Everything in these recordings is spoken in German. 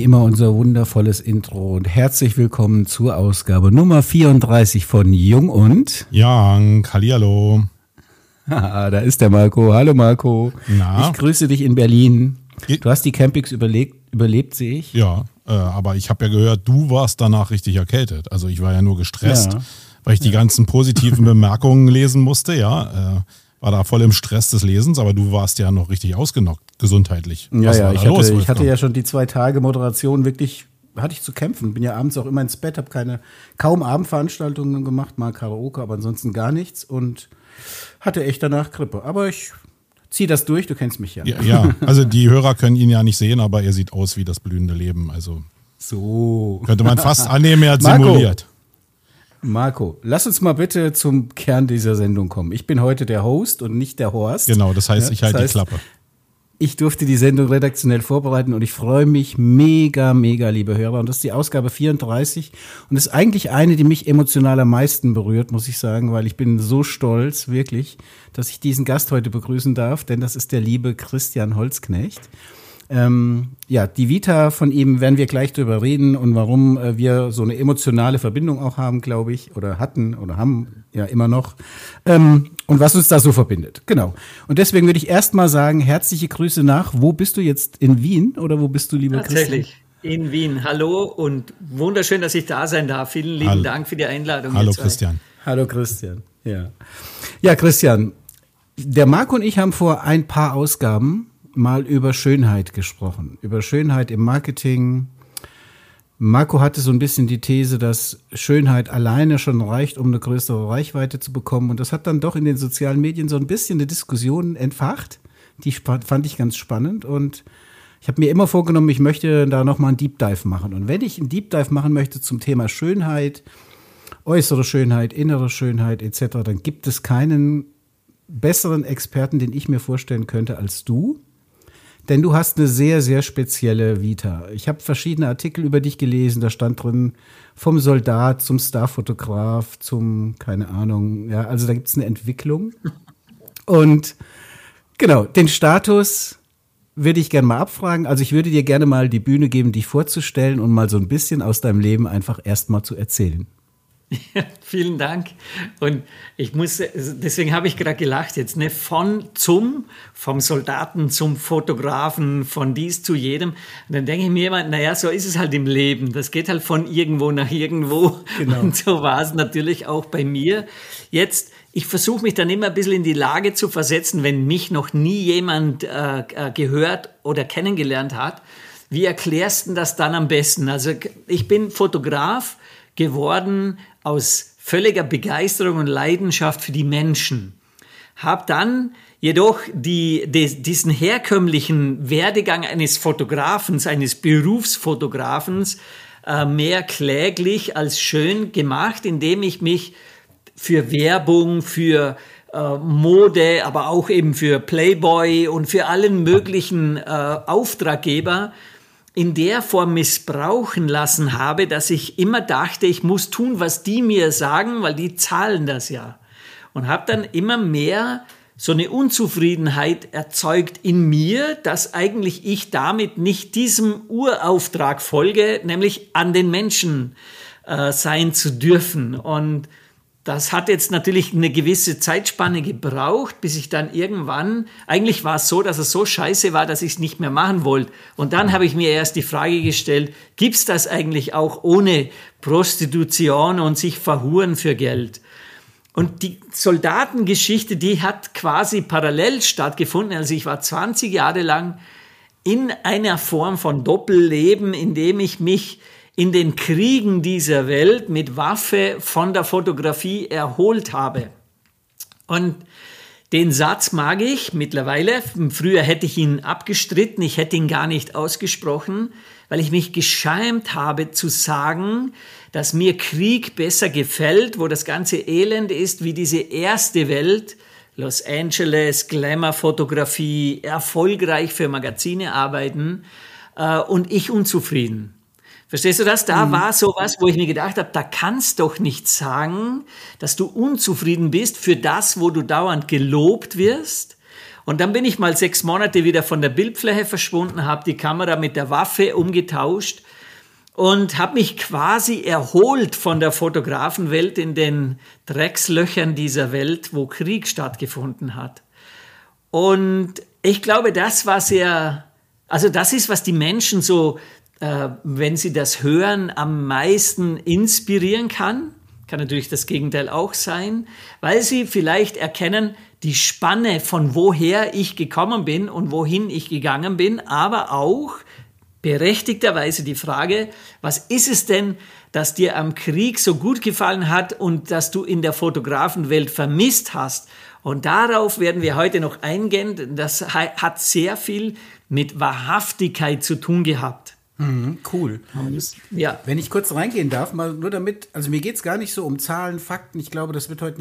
immer unser wundervolles Intro und herzlich willkommen zur Ausgabe Nummer 34 von Jung und Young. Hallihallo. Da ist der Marco. Hallo Marco. Na? Ich grüße dich in Berlin. Du hast die Campings überlebt, sehe ich. Ja, aber ich habe ja gehört, du warst danach richtig erkältet. Also ich war ja nur gestresst, weil ich die ganzen positiven Bemerkungen lesen musste, war da voll im Stress des Lesens, aber du warst ja noch richtig ausgenockt, gesundheitlich. Ich hatte ja schon die 2 Tage Moderation wirklich, hatte ich zu kämpfen. Bin ja abends auch immer ins Bett, habe kaum Abendveranstaltungen gemacht, mal Karaoke, aber ansonsten gar nichts und hatte echt danach Grippe. Aber ich ziehe das durch, du kennst mich ja. Ja, also die Hörer können ihn ja nicht sehen, aber er sieht aus wie das blühende Leben. Also so könnte man fast annehmen, er hat simuliert. Marco, lass uns mal bitte zum Kern dieser Sendung kommen. Ich bin heute der Host und nicht der Horst. Genau, das heißt, ich halte die Klappe. Ich durfte die Sendung redaktionell vorbereiten und ich freue mich mega, liebe Hörer. Und das ist die Ausgabe 34 und das ist eigentlich eine, die mich emotional am meisten berührt, muss ich sagen, weil ich bin so stolz, wirklich, dass ich diesen Gast heute begrüßen darf, denn das ist der liebe Christian Holzknecht. Die Vita von ihm werden wir gleich drüber reden und warum wir so eine emotionale Verbindung auch haben, glaube ich, oder hatten oder haben ja immer noch und was uns da so verbindet. Genau. Und deswegen würde ich erst mal sagen, herzliche Grüße nach. Wo bist du jetzt? In Wien oder wo bist du, lieber Christian? Tatsächlich, in Wien. Hallo und wunderschön, dass ich da sein darf. Vielen lieben Dank für die Einladung. Hallo Christian. Hallo Christian. Ja, Christian, der Marco und ich haben vor ein paar Ausgaben mal über Schönheit gesprochen, über Schönheit im Marketing. Marco hatte so ein bisschen die These, dass Schönheit alleine schon reicht, um eine größere Reichweite zu bekommen. Und das hat dann doch in den sozialen Medien so ein bisschen eine Diskussion entfacht. Die fand ich ganz spannend. Und ich habe mir immer vorgenommen, ich möchte da nochmal einen Deep Dive machen. Und wenn ich einen Deep Dive machen möchte zum Thema Schönheit, äußere Schönheit, innere Schönheit etc., dann gibt es keinen besseren Experten, den ich mir vorstellen könnte als du. Denn du hast eine sehr, sehr spezielle Vita. Ich habe verschiedene Artikel über dich gelesen, da stand drin vom Soldat zum Starfotograf, zum, keine Ahnung, ja, also da gibt es eine Entwicklung. Und genau, den Status würde ich gerne mal abfragen. Also ich würde dir gerne mal die Bühne geben, dich vorzustellen und mal so ein bisschen aus deinem Leben einfach erst mal zu erzählen. Ja, vielen Dank. Und deswegen habe ich gerade gelacht jetzt, ne, vom Soldaten zum Fotografen, von dies zu jedem. Und dann denke ich mir immer, naja, so ist es halt im Leben. Das geht halt von irgendwo nach irgendwo. Genau. Und so war es natürlich auch bei mir. Jetzt, ich versuche mich dann immer ein bisschen in die Lage zu versetzen, wenn mich noch nie jemand gehört oder kennengelernt hat. Wie erklärst du das dann am besten? Also ich bin Fotograf geworden aus völliger Begeisterung und Leidenschaft für die Menschen. Habe dann jedoch diesen herkömmlichen Werdegang eines Fotografens, eines Berufsfotografens mehr kläglich als schön gemacht, indem ich mich für Werbung, für Mode, aber auch eben für Playboy und für allen möglichen Auftraggeber in der Form missbrauchen lassen habe, dass ich immer dachte, ich muss tun, was die mir sagen, weil die zahlen das ja. Und habe dann immer mehr so eine Unzufriedenheit erzeugt in mir, dass eigentlich ich damit nicht diesem Urauftrag folge, nämlich an den Menschen sein zu dürfen. Und das hat jetzt natürlich eine gewisse Zeitspanne gebraucht, bis ich dann irgendwann, eigentlich war es so, dass es so scheiße war, dass ich es nicht mehr machen wollte. Und dann habe ich mir erst die Frage gestellt, gibt's das eigentlich auch ohne Prostitution und sich verhuren für Geld? Und die Soldatengeschichte, die hat quasi parallel stattgefunden. Also ich war 20 Jahre lang in einer Form von Doppelleben, in dem ich mich in den Kriegen dieser Welt mit Waffe von der Fotografie erholt habe. Und den Satz mag ich mittlerweile. Früher hätte ich ihn abgestritten, ich hätte ihn gar nicht ausgesprochen, weil ich mich geschämt habe zu sagen, dass mir Krieg besser gefällt, wo das ganze Elend ist wie diese erste Welt, Los Angeles, Glamour-Fotografie, erfolgreich für Magazine arbeiten und ich unzufrieden. Verstehst du das? Da war sowas, wo ich mir gedacht habe, da kannst doch nicht sagen, dass du unzufrieden bist für das, wo du dauernd gelobt wirst. Und dann bin ich mal 6 Monate wieder von der Bildfläche verschwunden, habe die Kamera mit der Waffe umgetauscht und habe mich quasi erholt von der Fotografenwelt in den Dreckslöchern dieser Welt, wo Krieg stattgefunden hat. Und ich glaube, das war das ist, was die Menschen so, wenn sie das hören, am meisten inspirieren kann. Kann natürlich das Gegenteil auch sein, weil sie vielleicht erkennen, die Spanne von woher ich gekommen bin und wohin ich gegangen bin, aber auch berechtigterweise die Frage, was ist es denn, das dir am Krieg so gut gefallen hat und das du in der Fotografenwelt vermisst hast? Und darauf werden wir heute noch eingehen. Das hat sehr viel mit Wahrhaftigkeit zu tun gehabt. Cool. Ja. Wenn ich kurz reingehen darf, mal nur damit, also mir geht es gar nicht so um Zahlen, Fakten. Ich glaube, das wird heute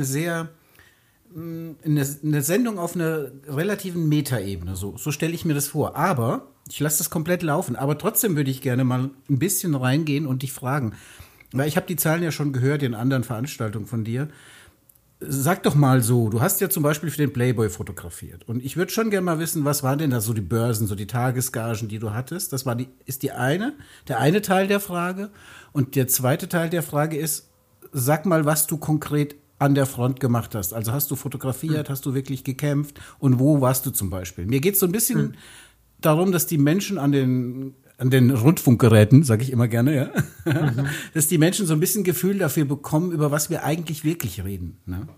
eine Sendung auf einer relativen Metaebene. So stelle ich mir das vor. Aber ich lasse das komplett laufen. Aber trotzdem würde ich gerne mal ein bisschen reingehen und dich fragen. Weil ich habe die Zahlen ja schon gehört in anderen Veranstaltungen von dir. Sag doch mal so, du hast ja zum Beispiel für den Playboy fotografiert. Und ich würde schon gerne mal wissen, was waren denn da so die Börsen, so die Tagesgagen, die du hattest? Das war der eine Teil der Frage. Und der zweite Teil der Frage ist, sag mal, was du konkret an der Front gemacht hast. Also hast du fotografiert, hast du wirklich gekämpft und wo warst du zum Beispiel? Mir geht es so ein bisschen darum, dass die Menschen an den Rundfunkgeräten, sage ich immer gerne, ja, dass die Menschen so ein bisschen Gefühl dafür bekommen, über was wir eigentlich wirklich reden. Ne?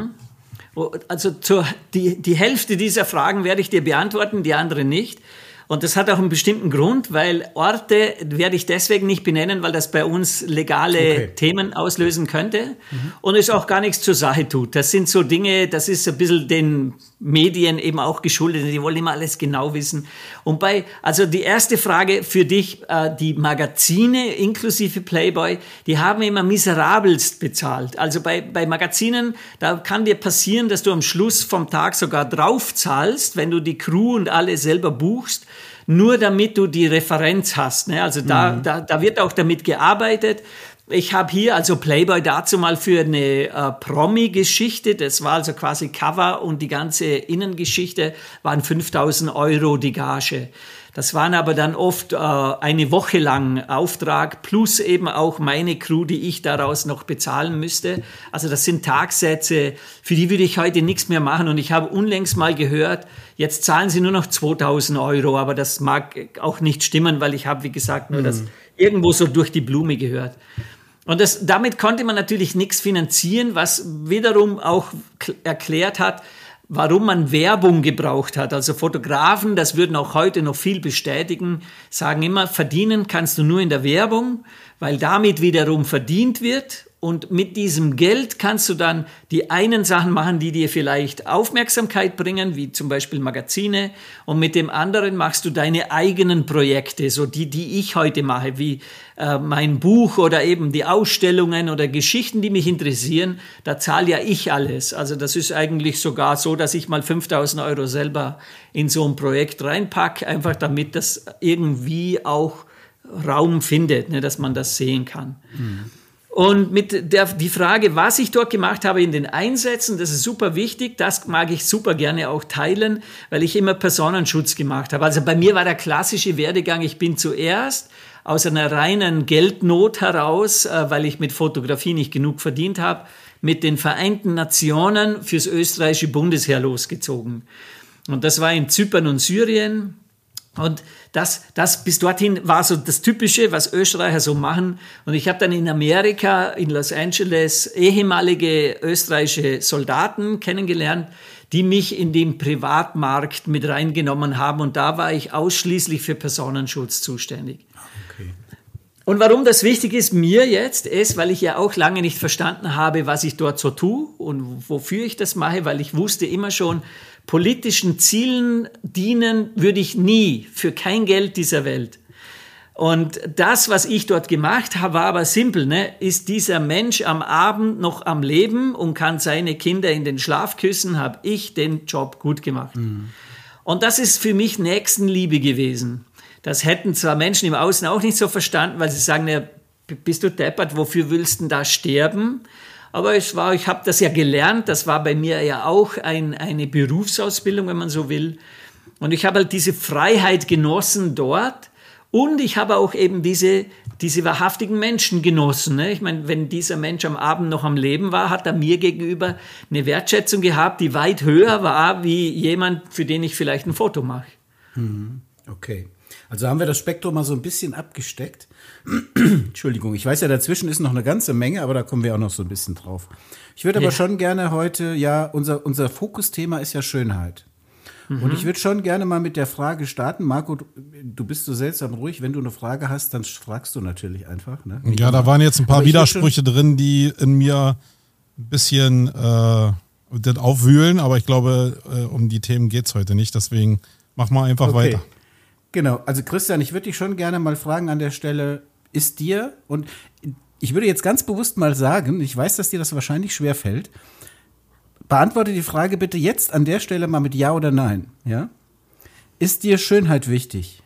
Also die Hälfte dieser Fragen werde ich dir beantworten, die andere nicht. Und das hat auch einen bestimmten Grund, weil Orte werde ich deswegen nicht benennen, weil das bei uns legale Themen auslösen könnte und es auch gar nichts zur Sache tut. Das sind so Dinge, das ist ein bisschen den Medien eben auch geschuldet, die wollen immer alles genau wissen. Und also die erste Frage für dich, die Magazine inklusive Playboy, die haben immer miserabelst bezahlt. Also bei Magazinen, da kann dir passieren, dass du am Schluss vom Tag sogar drauf zahlst, wenn du die Crew und alle selber buchst, nur damit du die Referenz hast. Ne? Also da wird auch damit gearbeitet. Ich habe hier also Playboy dazu mal für eine Promi-Geschichte, das war also quasi Cover und die ganze Innengeschichte waren 5.000 € die Gage. Das waren aber dann oft eine Woche lang Auftrag plus eben auch meine Crew, die ich daraus noch bezahlen müsste. Also das sind Tagsätze, für die würde ich heute nichts mehr machen. Und ich habe unlängst mal gehört, jetzt zahlen sie nur noch 2.000 €, aber das mag auch nicht stimmen, weil ich habe, wie gesagt, nur das irgendwo so durch die Blume gehört. Und damit konnte man natürlich nichts finanzieren, was wiederum auch erklärt hat, warum man Werbung gebraucht hat. Also Fotografen, das würden auch heute noch viel bestätigen, sagen immer, verdienen kannst du nur in der Werbung, weil damit wiederum verdient wird. Und mit diesem Geld kannst du dann die einen Sachen machen, die dir vielleicht Aufmerksamkeit bringen, wie zum Beispiel Magazine. Und mit dem anderen machst du deine eigenen Projekte, so die ich heute mache, wie mein Buch oder eben die Ausstellungen oder Geschichten, die mich interessieren. Da zahle ja ich alles. Also das ist eigentlich sogar so, dass ich mal 5.000 € selber in so ein Projekt reinpacke, einfach damit das irgendwie auch Raum findet, ne, dass man das sehen kann. Und die Frage, was ich dort gemacht habe in den Einsätzen, das ist super wichtig, das mag ich super gerne auch teilen, weil ich immer Personenschutz gemacht habe. Also bei mir war der klassische Werdegang, ich bin zuerst aus einer reinen Geldnot heraus, weil ich mit Fotografie nicht genug verdient habe, mit den Vereinten Nationen fürs österreichische Bundesheer losgezogen. Und das war in Zypern und Syrien. Und das bis dorthin war so das Typische, was Österreicher so machen. Und ich habe dann in Amerika, in Los Angeles, ehemalige österreichische Soldaten kennengelernt, die mich in den Privatmarkt mit reingenommen haben. Und da war ich ausschließlich für Personenschutz zuständig. Okay. Und warum das wichtig ist mir jetzt, ist, weil ich ja auch lange nicht verstanden habe, was ich dort so tue und wofür ich das mache, weil ich wusste immer schon, politischen Zielen dienen würde ich nie, für kein Geld dieser Welt. Und das, was ich dort gemacht habe, war aber simpel, ne? Ist dieser Mensch am Abend noch am Leben und kann seine Kinder in den Schlaf küssen, habe ich den Job gut gemacht. Und das ist für mich Nächstenliebe gewesen. Das hätten zwar Menschen im Außen auch nicht so verstanden, weil sie sagen, ja, bist du deppert, wofür willst du denn da sterben? Aber ich habe das ja gelernt, das war bei mir ja auch eine Berufsausbildung, wenn man so will. Und ich habe halt diese Freiheit genossen dort und ich habe auch eben diese wahrhaftigen Menschen genossen. Ne? Ich meine, wenn dieser Mensch am Abend noch am Leben war, hat er mir gegenüber eine Wertschätzung gehabt, die weit höher war, wie jemand, für den ich vielleicht ein Foto mache. Okay. Also haben wir das Spektrum mal so ein bisschen abgesteckt. Entschuldigung, ich weiß ja, dazwischen ist noch eine ganze Menge, aber da kommen wir auch noch so ein bisschen drauf. Ich würde aber schon gerne heute, unser Fokusthema ist ja Schönheit. Und ich würde schon gerne mal mit der Frage starten. Marco, du bist so seltsam ruhig. Wenn du eine Frage hast, dann fragst du natürlich einfach. Ne? Ja, da waren jetzt ein paar Widersprüche drin, die in mir ein bisschen das aufwühlen. Aber ich glaube, um die Themen geht es heute nicht. Deswegen mach mal einfach weiter. Genau. Also Christian, ich würde dich schon gerne mal fragen an der Stelle, ist dir, und ich würde jetzt ganz bewusst mal sagen, ich weiß, dass dir das wahrscheinlich schwerfällt, beantworte die Frage bitte jetzt an der Stelle mal mit Ja oder Nein. Ja? Ist dir Schönheit wichtig?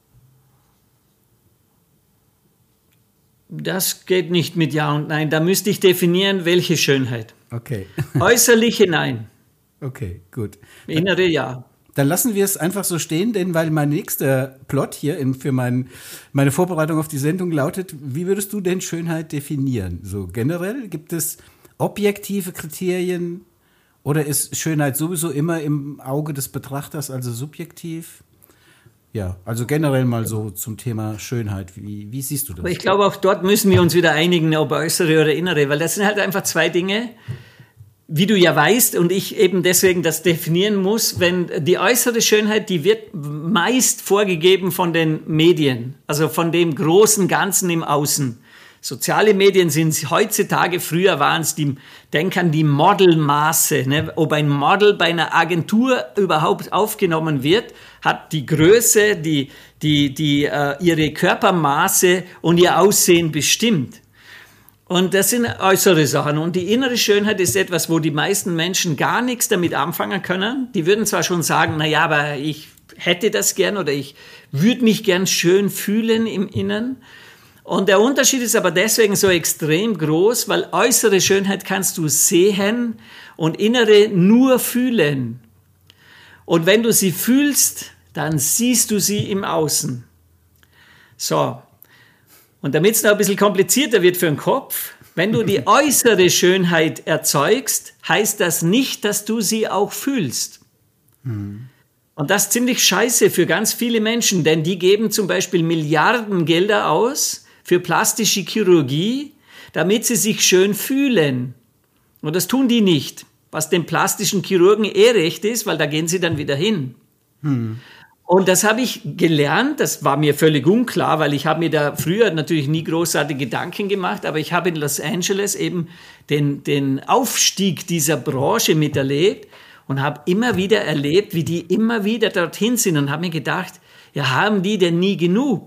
Das geht nicht mit Ja und Nein. Da müsste ich definieren, welche Schönheit. Okay. Äußerliche Nein. Okay, gut. Innere Ja. Dann lassen wir es einfach so stehen, denn weil mein nächster Plot hier für meine Vorbereitung auf die Sendung lautet, wie würdest du denn Schönheit definieren? So generell, gibt es objektive Kriterien? Oder ist Schönheit sowieso immer im Auge des Betrachters, also subjektiv? Ja, also generell mal so zum Thema Schönheit. Wie siehst du das? Aber ich glaube, auch dort müssen wir uns wieder einigen, ob äußere oder innere, weil das sind halt einfach zwei Dinge, wie du ja weißt und ich eben deswegen das definieren muss. Wenn die äußere Schönheit, die wird meist vorgegeben von den Medien, also von dem großen Ganzen im Außen. Soziale Medien sind heutzutage, früher waren es denk an die Modelmaße. Ne? Ob ein Model bei einer Agentur überhaupt aufgenommen wird, hat die Größe, ihre Körpermaße und ihr Aussehen bestimmt. Und das sind äußere Sachen. Und die innere Schönheit ist etwas, wo die meisten Menschen gar nichts damit anfangen können. Die würden zwar schon sagen, na ja, aber ich hätte das gern oder ich würde mich gern schön fühlen im Inneren. Und der Unterschied ist aber deswegen so extrem groß, weil äußere Schönheit kannst du sehen und innere nur fühlen. Und wenn du sie fühlst, dann siehst du sie im Außen. So. Und damit es noch ein bisschen komplizierter wird für den Kopf, wenn du die äußere Schönheit erzeugst, heißt das nicht, dass du sie auch fühlst. Und das ist ziemlich scheiße für ganz viele Menschen, denn die geben zum Beispiel Milliarden Gelder aus für plastische Chirurgie, damit sie sich schön fühlen. Und das tun die nicht, was den plastischen Chirurgen recht ist, weil da gehen sie dann wieder hin. Und das habe ich gelernt, das war mir völlig unklar, weil ich habe mir da früher natürlich nie großartige Gedanken gemacht, aber ich habe in Los Angeles eben den Aufstieg dieser Branche miterlebt und habe immer wieder erlebt, wie die immer wieder dorthin sind und habe mir gedacht, ja, haben die denn nie genug?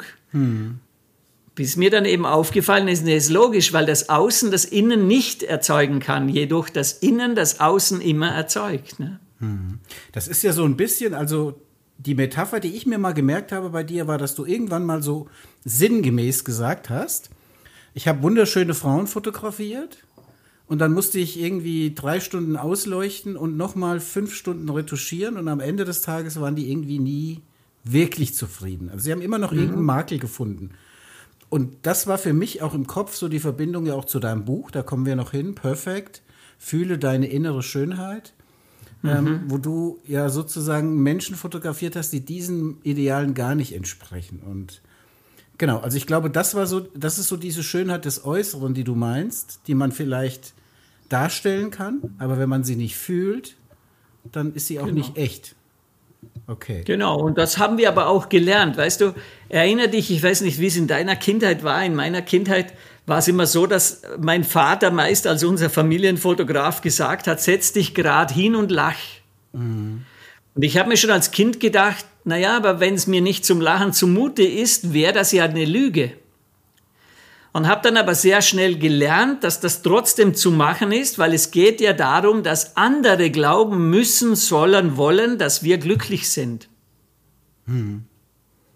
Bis mir dann eben aufgefallen ist, ist logisch, weil das Außen das Innen nicht erzeugen kann, jedoch das Innen das Außen immer erzeugt. Ne? Das ist ja so ein bisschen, also die Metapher, die ich mir mal gemerkt habe bei dir, war, dass du irgendwann mal so sinngemäß gesagt hast, ich habe wunderschöne Frauen fotografiert und dann musste ich irgendwie 3 Stunden ausleuchten und nochmal 5 Stunden retuschieren und am Ende des Tages waren die irgendwie nie wirklich zufrieden. Also sie haben immer noch irgendeinen Makel gefunden. Und das war für mich auch im Kopf so die Verbindung ja auch zu deinem Buch, da kommen wir noch hin, Perfekt, fühle deine innere Schönheit, wo du ja sozusagen Menschen fotografiert hast, die diesen Idealen gar nicht entsprechen. Und genau, also ich glaube, das ist so diese Schönheit des Äußeren, die du meinst, die man vielleicht darstellen kann, aber wenn man sie nicht fühlt, dann ist sie auch nicht echt. Okay. Genau, und das haben wir aber auch gelernt, weißt du, erinnere dich, ich weiß nicht, wie es in deiner Kindheit war, in meiner Kindheit war es immer so, dass mein Vater meist als unser Familienfotograf gesagt hat, setz dich gerade hin und lach. Und ich habe mir schon als Kind gedacht, naja, aber wenn es mir nicht zum Lachen zumute ist, wäre das ja eine Lüge. Und habe dann aber sehr schnell gelernt, dass das trotzdem zu machen ist, weil es geht ja darum, dass andere glauben müssen, sollen, wollen, dass wir glücklich sind.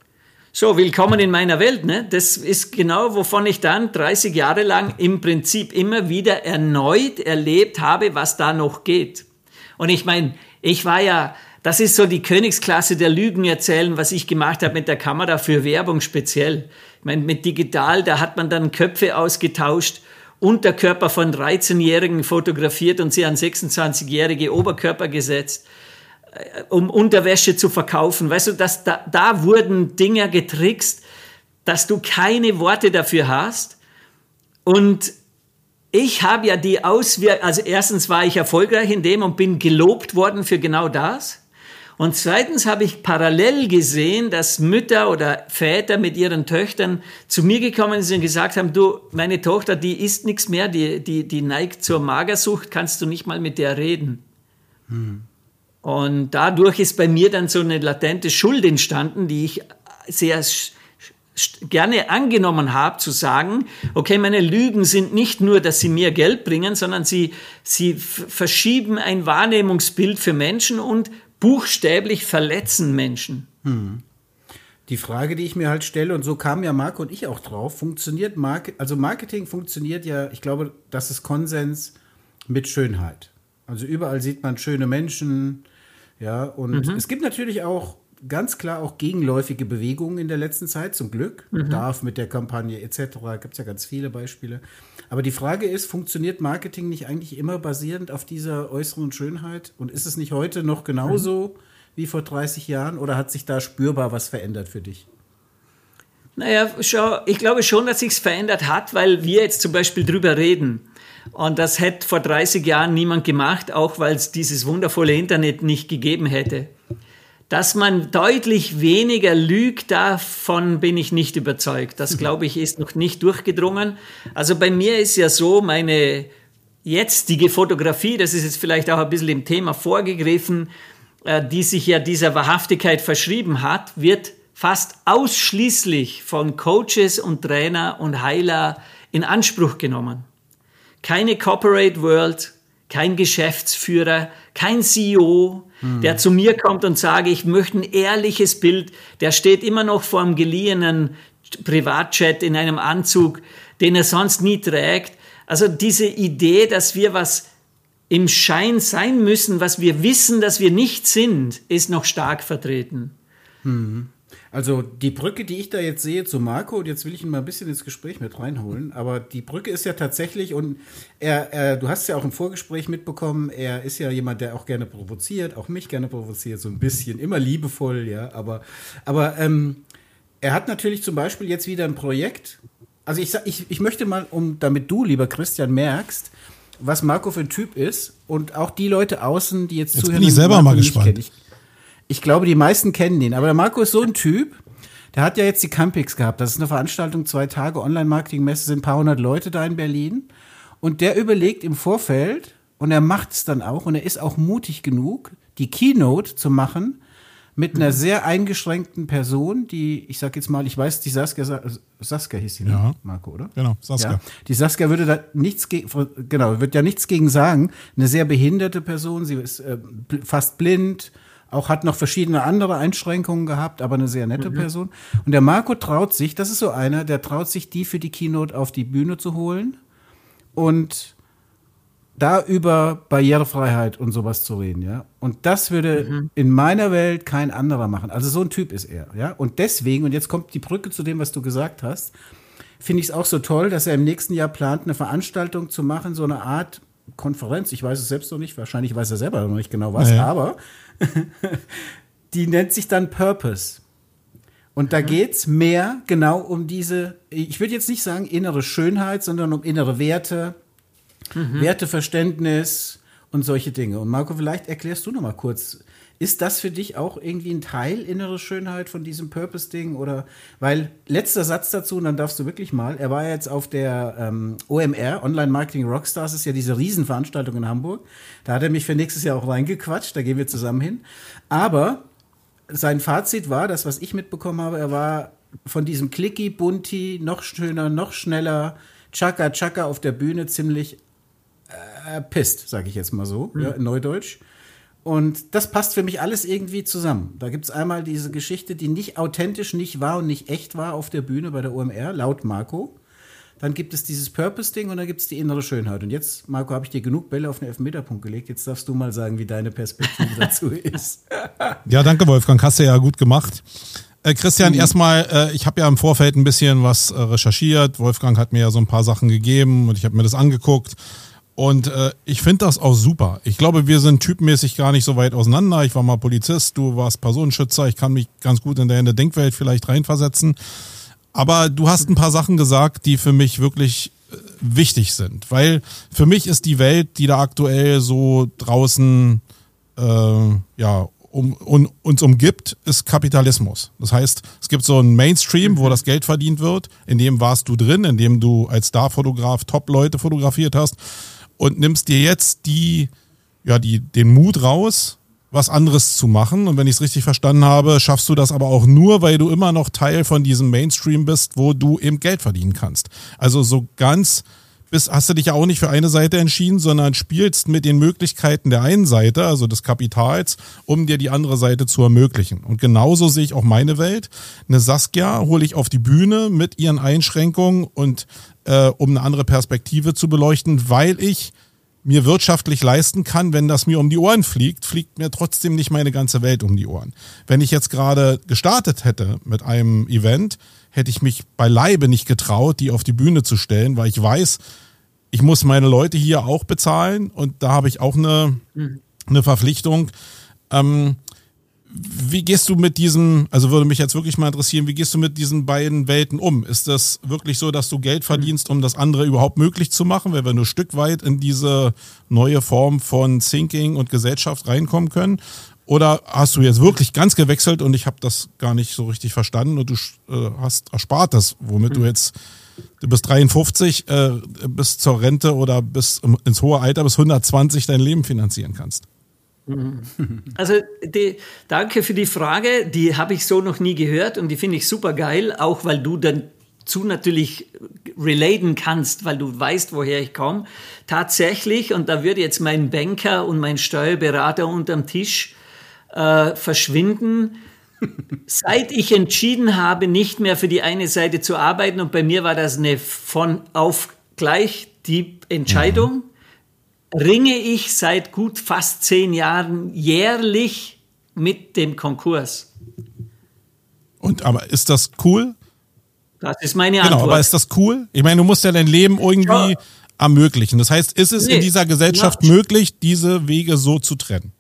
So, willkommen in meiner Welt, ne? Das ist genau, wovon ich dann 30 Jahre lang im Prinzip immer wieder erneut erlebt habe, was da noch geht. Und ich meine, das ist so die Königsklasse der Lügen erzählen, was ich gemacht habe mit der Kamera für Werbung speziell. Ich meine, mit digital, da hat man dann Köpfe ausgetauscht, Unterkörper von 13-Jährigen fotografiert und sie an 26-jährige Oberkörper gesetzt, um Unterwäsche zu verkaufen. Weißt du, da wurden Dinger getrickst, dass du keine Worte dafür hast. Und ich habe ja die Auswirkungen, also erstens war ich erfolgreich in dem und bin gelobt worden für genau das. Und zweitens habe ich parallel gesehen, dass Mütter oder Väter mit ihren Töchtern zu mir gekommen sind und gesagt haben, du, meine Tochter, die isst nichts mehr, die neigt zur Magersucht, kannst du nicht mal mit der reden. Und dadurch ist bei mir dann so eine latente Schuld entstanden, die ich sehr gerne angenommen habe, zu sagen, okay, meine Lügen sind nicht nur, dass sie mir Geld bringen, sondern sie verschieben ein Wahrnehmungsbild für Menschen und buchstäblich verletzen Menschen. Die Frage, die ich mir halt stelle, und so kamen ja Marco und ich auch drauf, funktioniert Marketing funktioniert ja, ich glaube, das ist Konsens mit Schönheit. Also überall sieht man schöne Menschen, ja, und es gibt natürlich auch ganz klar auch gegenläufige Bewegungen in der letzten Zeit, zum Glück. Darf mit der Kampagne etc. Gibt es ja ganz viele Beispiele. Aber die Frage ist, funktioniert Marketing nicht eigentlich immer basierend auf dieser äußeren Schönheit? Und ist es nicht heute noch genauso wie vor 30 Jahren? Oder hat sich da spürbar was verändert für dich? Naja, schau, ich glaube schon, dass sich's verändert hat, weil wir jetzt zum Beispiel drüber reden. Und das hätte vor 30 Jahren niemand gemacht, auch weil es dieses wundervolle Internet nicht gegeben hätte. Dass man deutlich weniger lügt, davon bin ich nicht überzeugt. Das, glaube ich, ist noch nicht durchgedrungen. Also bei mir ist ja so, meine jetzige Fotografie, das ist jetzt vielleicht auch ein bisschen im Thema vorgegriffen, die sich ja dieser Wahrhaftigkeit verschrieben hat, wird fast ausschließlich von Coaches und Trainer und Heiler in Anspruch genommen. Keine Corporate World, kein Geschäftsführer, kein CEO, der zu mir kommt und sage, ich möchte ein ehrliches Bild, der steht immer noch vor einem geliehenen Privatjet in einem Anzug, den er sonst nie trägt. Also diese Idee, dass wir was im Schein sein müssen, was wir wissen, dass wir nicht sind, ist noch stark vertreten. Also die Brücke, die ich da jetzt sehe zu Marco, und jetzt will ich ihn mal ein bisschen ins Gespräch mit reinholen, aber die Brücke ist ja tatsächlich, und du hast ja auch im Vorgespräch mitbekommen, er ist ja jemand, der auch gerne provoziert, auch mich gerne provoziert, so ein bisschen, immer liebevoll, ja, aber er hat natürlich zum Beispiel jetzt wieder ein Projekt, also ich möchte mal, damit du, lieber Christian, merkst, was Marco für ein Typ ist und auch die Leute außen, die jetzt zuhören. Bin ich selber mal gespannt. Ich glaube, die meisten kennen ihn. Aber der Marco ist so ein Typ, der hat ja jetzt die Campix gehabt. Das ist eine Veranstaltung, 2 Tage, Online-Marketing-Messe, sind ein paar hundert Leute da in Berlin. Und der überlegt im Vorfeld, und er macht es dann auch, und er ist auch mutig genug, die Keynote zu machen mit einer sehr eingeschränkten Person, die, ich sag jetzt mal, ich weiß, die Saskia hieß sie, ne? Ja. Marco, oder? Genau, Saskia. Ja. Die Saskia würde da wird ja nichts gegen sagen. Eine sehr behinderte Person, sie ist fast blind, auch hat noch verschiedene andere Einschränkungen gehabt, aber eine sehr nette Person. Und der Marco traut sich, das ist so einer, der traut sich, die für die Keynote auf die Bühne zu holen und da über Barrierefreiheit und sowas zu reden, ja. Und das würde in meiner Welt kein anderer machen. Also so ein Typ ist er, ja. Und deswegen, und jetzt kommt die Brücke zu dem, was du gesagt hast, finde ich es auch so toll, dass er im nächsten Jahr plant, eine Veranstaltung zu machen, so eine Art Konferenz. Ich weiß es selbst noch nicht, wahrscheinlich weiß er selber noch nicht genau was, aber die nennt sich dann Purpose. Und da geht's mehr genau um diese, ich würde jetzt nicht sagen innere Schönheit, sondern um innere Werte, Werteverständnis und solche Dinge. Und Marco, vielleicht erklärst du noch mal kurz, ist das für dich auch irgendwie ein Teil innere Schönheit von diesem Purpose-Ding? Oder, weil, letzter Satz dazu, und dann darfst du wirklich mal, er war jetzt auf der OMR, Online Marketing Rockstars, ist ja diese Riesenveranstaltung in Hamburg. Da hat er mich für nächstes Jahr auch reingequatscht, da gehen wir zusammen hin. Aber sein Fazit war, das, was ich mitbekommen habe, er war von diesem Clicky, Bunti, noch schöner, noch schneller, Chaka Chaka auf der Bühne ziemlich pisst, sage ich jetzt mal so, ja, in Neudeutsch. Und das passt für mich alles irgendwie zusammen. Da gibt es einmal diese Geschichte, die nicht authentisch, nicht wahr und nicht echt war auf der Bühne bei der OMR, laut Marco. Dann gibt es dieses Purpose-Ding und dann gibt es die innere Schönheit. Und jetzt, Marco, habe ich dir genug Bälle auf den Elfmeterpunkt gelegt. Jetzt darfst du mal sagen, wie deine Perspektive dazu ist. Ja, danke, Wolfgang. Hast du ja gut gemacht. Christian, erstmal, ich habe ja im Vorfeld ein bisschen was recherchiert. Wolfgang hat mir ja so ein paar Sachen gegeben und ich habe mir das angeguckt. Und ich finde das auch super. Ich glaube, wir sind typmäßig gar nicht so weit auseinander. Ich war mal Polizist, du warst Personenschützer. Ich kann mich ganz gut in deine Denkwelt vielleicht reinversetzen. Aber du hast ein paar Sachen gesagt, die für mich wirklich wichtig sind. Weil für mich ist die Welt, die da aktuell so draußen uns umgibt, ist Kapitalismus. Das heißt, es gibt so einen Mainstream, wo das Geld verdient wird. In dem warst du drin, in dem du als Starfotograf Top-Leute fotografiert hast und nimmst dir jetzt den Mut raus, was anderes zu machen. Und wenn ich es richtig verstanden habe, schaffst du das aber auch nur, weil du immer noch Teil von diesem Mainstream bist, wo du eben Geld verdienen kannst. Also so ganz hast du dich ja auch nicht für eine Seite entschieden, sondern spielst mit den Möglichkeiten der einen Seite, also des Kapitals, um dir die andere Seite zu ermöglichen. Und genauso sehe ich auch meine Welt. Eine Saskia hole ich auf die Bühne mit ihren Einschränkungen und um eine andere Perspektive zu beleuchten, weil ich mir wirtschaftlich leisten kann, wenn das mir um die Ohren fliegt mir trotzdem nicht meine ganze Welt um die Ohren. Wenn ich jetzt gerade gestartet hätte mit einem Event, hätte ich mich beileibe nicht getraut, die auf die Bühne zu stellen, weil ich weiß, ich muss meine Leute hier auch bezahlen und da habe ich auch eine Verpflichtung. Wie gehst du mit würde mich jetzt wirklich mal interessieren, wie gehst du mit diesen beiden Welten um? Ist das wirklich so, dass du Geld verdienst, um das andere überhaupt möglich zu machen, weil wir nur ein Stück weit in diese neue Form von Thinking und Gesellschaft reinkommen können? Oder hast du jetzt wirklich ganz gewechselt und ich habe das gar nicht so richtig verstanden und du hast Erspartes, womit du bist 53, bis zur Rente oder bis ins hohe Alter, bis 120 dein Leben finanzieren kannst? Also danke für die Frage, die habe ich so noch nie gehört und die finde ich super geil, auch weil du dann natürlich relaten kannst, weil du weißt, woher ich komme. Tatsächlich, und da würde jetzt mein Banker und mein Steuerberater unterm Tisch verschwinden, seit ich entschieden habe, nicht mehr für die eine Seite zu arbeiten, und bei mir war das eine von auf gleich die Entscheidung, ringe ich seit gut fast 10 Jahren jährlich mit dem Konkurs. Aber ist das cool? Das ist meine Antwort. Genau, aber ist das cool? Ich meine, du musst ja dein Leben irgendwie ermöglichen. Das heißt, ist es in dieser Gesellschaft möglich, diese Wege so zu trennen?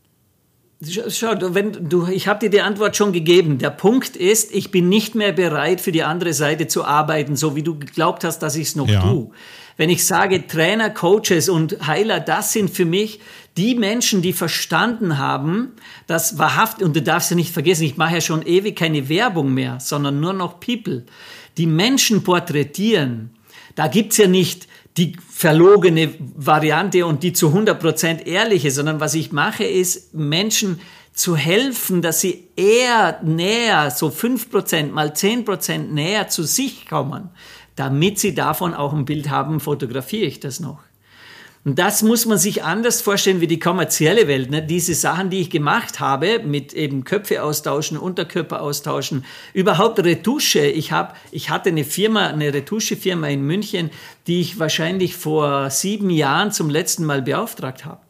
Schau, ich habe dir die Antwort schon gegeben. Der Punkt ist, ich bin nicht mehr bereit, für die andere Seite zu arbeiten, so wie du geglaubt hast, dass ich es noch tue. Wenn ich sage, Trainer, Coaches und Heiler, das sind für mich die Menschen, die verstanden haben, dass wahrhaft, und du darfst ja nicht vergessen, ich mache ja schon ewig keine Werbung mehr, sondern nur noch People, die Menschen porträtieren. Da gibt's ja nicht die verlogene Variante und die zu 100% ehrliche, sondern was ich mache, ist, Menschen zu helfen, dass sie eher näher, so 5% mal 10% näher zu sich kommen. Damit sie davon auch ein Bild haben, fotografiere ich das noch. Und das muss man sich anders vorstellen wie die kommerzielle Welt. Ne? Diese Sachen, die ich gemacht habe, mit eben Köpfe austauschen, Unterkörper austauschen, überhaupt Retusche. Ich hatte eine Retuschefirma in München, die ich wahrscheinlich vor 7 Jahren zum letzten Mal beauftragt habe.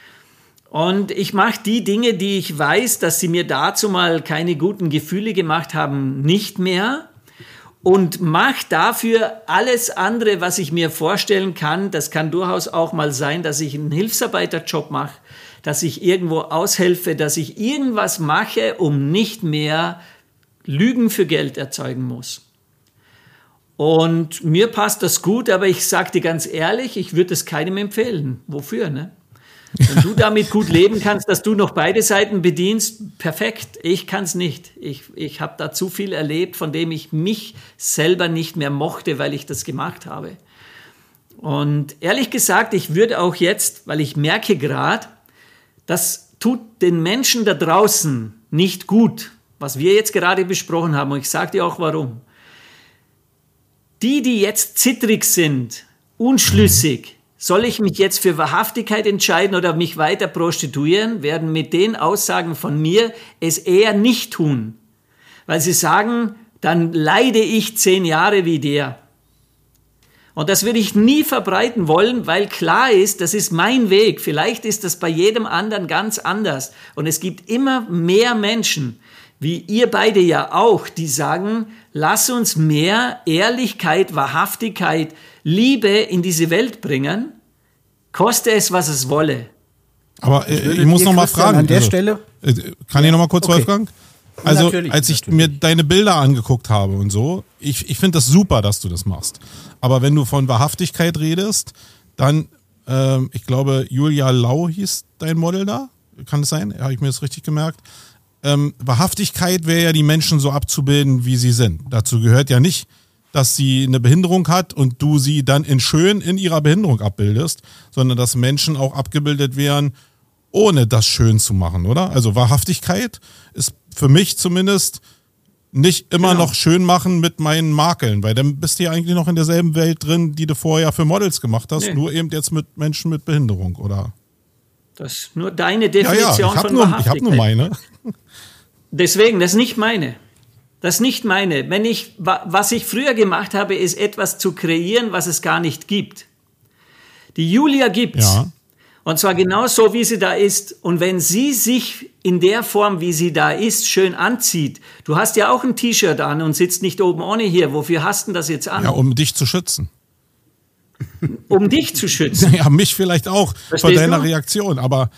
Und ich mache die Dinge, die ich weiß, dass sie mir dazu mal keine guten Gefühle gemacht haben, nicht mehr. Und mache dafür alles andere, was ich mir vorstellen kann. Das kann durchaus auch mal sein, dass ich einen Hilfsarbeiterjob mache, dass ich irgendwo aushelfe, dass ich irgendwas mache, um nicht mehr Lügen für Geld erzeugen muss. Und mir passt das gut, aber ich sage dir ganz ehrlich, ich würde es keinem empfehlen. Wofür, ne? Wenn du damit gut leben kannst, dass du noch beide Seiten bedienst, perfekt. Ich kann es nicht. Ich habe da zu viel erlebt, von dem ich mich selber nicht mehr mochte, weil ich das gemacht habe. Und ehrlich gesagt, ich würde auch jetzt, weil ich merke gerade, das tut den Menschen da draußen nicht gut, was wir jetzt gerade besprochen haben. Und ich sage dir auch warum. Die jetzt zittrig sind, unschlüssig, soll ich mich jetzt für Wahrhaftigkeit entscheiden oder mich weiter prostituieren, werden mit den Aussagen von mir es eher nicht tun. Weil sie sagen, dann leide ich 10 Jahre wie der. Und das würde ich nie verbreiten wollen, weil klar ist, das ist mein Weg. Vielleicht ist das bei jedem anderen ganz anders. Und es gibt immer mehr Menschen, wie ihr beide ja auch, die sagen, lass uns mehr Ehrlichkeit, Wahrhaftigkeit, Liebe in diese Welt bringen, koste es, was es wolle. Aber ich muss noch mal fragen. An der Stelle? Kann ich noch mal kurz, okay. Wolfgang? Also natürlich, als ich mir deine Bilder angeguckt habe und so, ich finde das super, dass du das machst. Aber wenn du von Wahrhaftigkeit redest, dann, ich glaube, Julia Lau hieß dein Model da. Kann das sein? Habe ich mir das richtig gemerkt? Wahrhaftigkeit wäre ja, die Menschen so abzubilden, wie sie sind. Dazu gehört ja nicht, dass sie eine Behinderung hat und du sie dann in schön in ihrer Behinderung abbildest, sondern dass Menschen auch abgebildet werden, ohne das schön zu machen, oder? Also Wahrhaftigkeit ist für mich zumindest nicht immer noch schön machen mit meinen Makeln, weil dann bist du ja eigentlich noch in derselben Welt drin, die du vorher für Models gemacht hast, nur eben jetzt mit Menschen mit Behinderung, oder? Das ist nur deine Definition von Wahrhaftigkeit. Ich habe nur meine. Deswegen, das ist nicht meine. Das ist nicht meine. Was ich früher gemacht habe, ist etwas zu kreieren, was es gar nicht gibt. Die Julia gibt's. Ja. Und zwar genau so, wie sie da ist. Und wenn sie sich in der Form, wie sie da ist, schön anzieht, du hast ja auch ein T-Shirt an und sitzt nicht oben ohne hier. Wofür hast du das jetzt an? Ja, um dich zu schützen. Um dich zu schützen? Ja, mich vielleicht auch, vor deiner Reaktion. Aber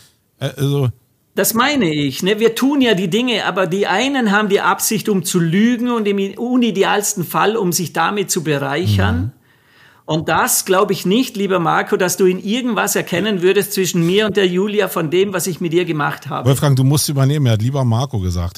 das meine ich. Ne? Wir tun ja die Dinge, aber die einen haben die Absicht, um zu lügen und im unidealsten Fall, um sich damit zu bereichern. Mhm. Und das glaube ich nicht, lieber Marco, dass du in irgendwas erkennen würdest zwischen mir und der Julia von dem, was ich mit ihr gemacht habe. Wolfgang, du musst übernehmen. Er hat lieber Marco gesagt.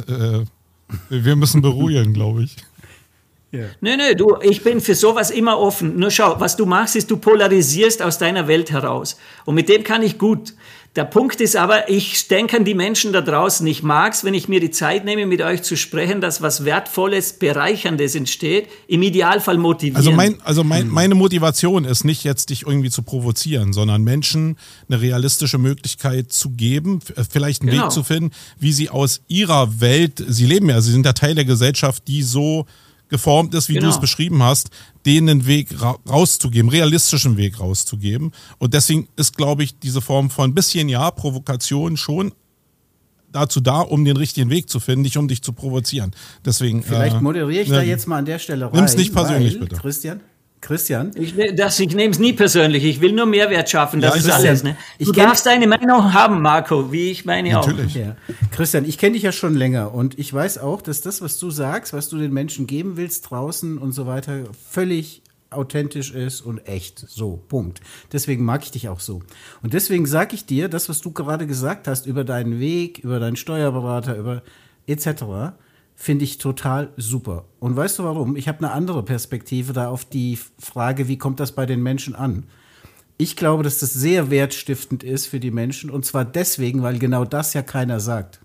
Wir müssen beruhigen, glaube ich. Yeah. Nee, ich bin für sowas immer offen. Nur schau, was du machst, ist, du polarisierst aus deiner Welt heraus. Und mit dem kann ich gut. Der Punkt ist aber, ich denke an die Menschen da draußen. Ich mag's, wenn ich mir die Zeit nehme, mit euch zu sprechen, dass was Wertvolles, Bereicherndes entsteht, im Idealfall motivieren. Meine Motivation ist nicht jetzt, dich irgendwie zu provozieren, sondern Menschen eine realistische Möglichkeit zu geben, vielleicht einen Weg zu finden, wie sie aus ihrer Welt, sie leben ja, sie sind ja Teil der Gesellschaft, die so geformt ist, wie du es beschrieben hast, denen einen Weg rauszugeben, realistischen Weg rauszugeben. Und deswegen ist, glaube ich, diese Form von bisschen Provokation schon dazu da, um den richtigen Weg zu finden, nicht um dich zu provozieren. Deswegen, vielleicht moderiere ich da jetzt mal an der Stelle rein. Nimm's nicht persönlich, bitte. Christian? Ich nehme es nie persönlich. Ich will nur Mehrwert schaffen. Das ist alles. Ne? Du darfst darfst deine Meinung haben, Marco, wie ich meine natürlich auch. Ja. Christian, ich kenne dich ja schon länger und ich weiß auch, dass das, was du sagst, was du den Menschen geben willst draußen und so weiter, völlig authentisch ist und echt. So, Punkt. Deswegen mag ich dich auch so. Und deswegen sage ich dir, das, was du gerade gesagt hast über deinen Weg, über deinen Steuerberater, über etc., finde ich total super. Und weißt du warum? Ich habe eine andere Perspektive da auf die Frage, wie kommt das bei den Menschen an? Ich glaube, dass das sehr wertstiftend ist für die Menschen und zwar deswegen, weil genau das ja keiner sagt.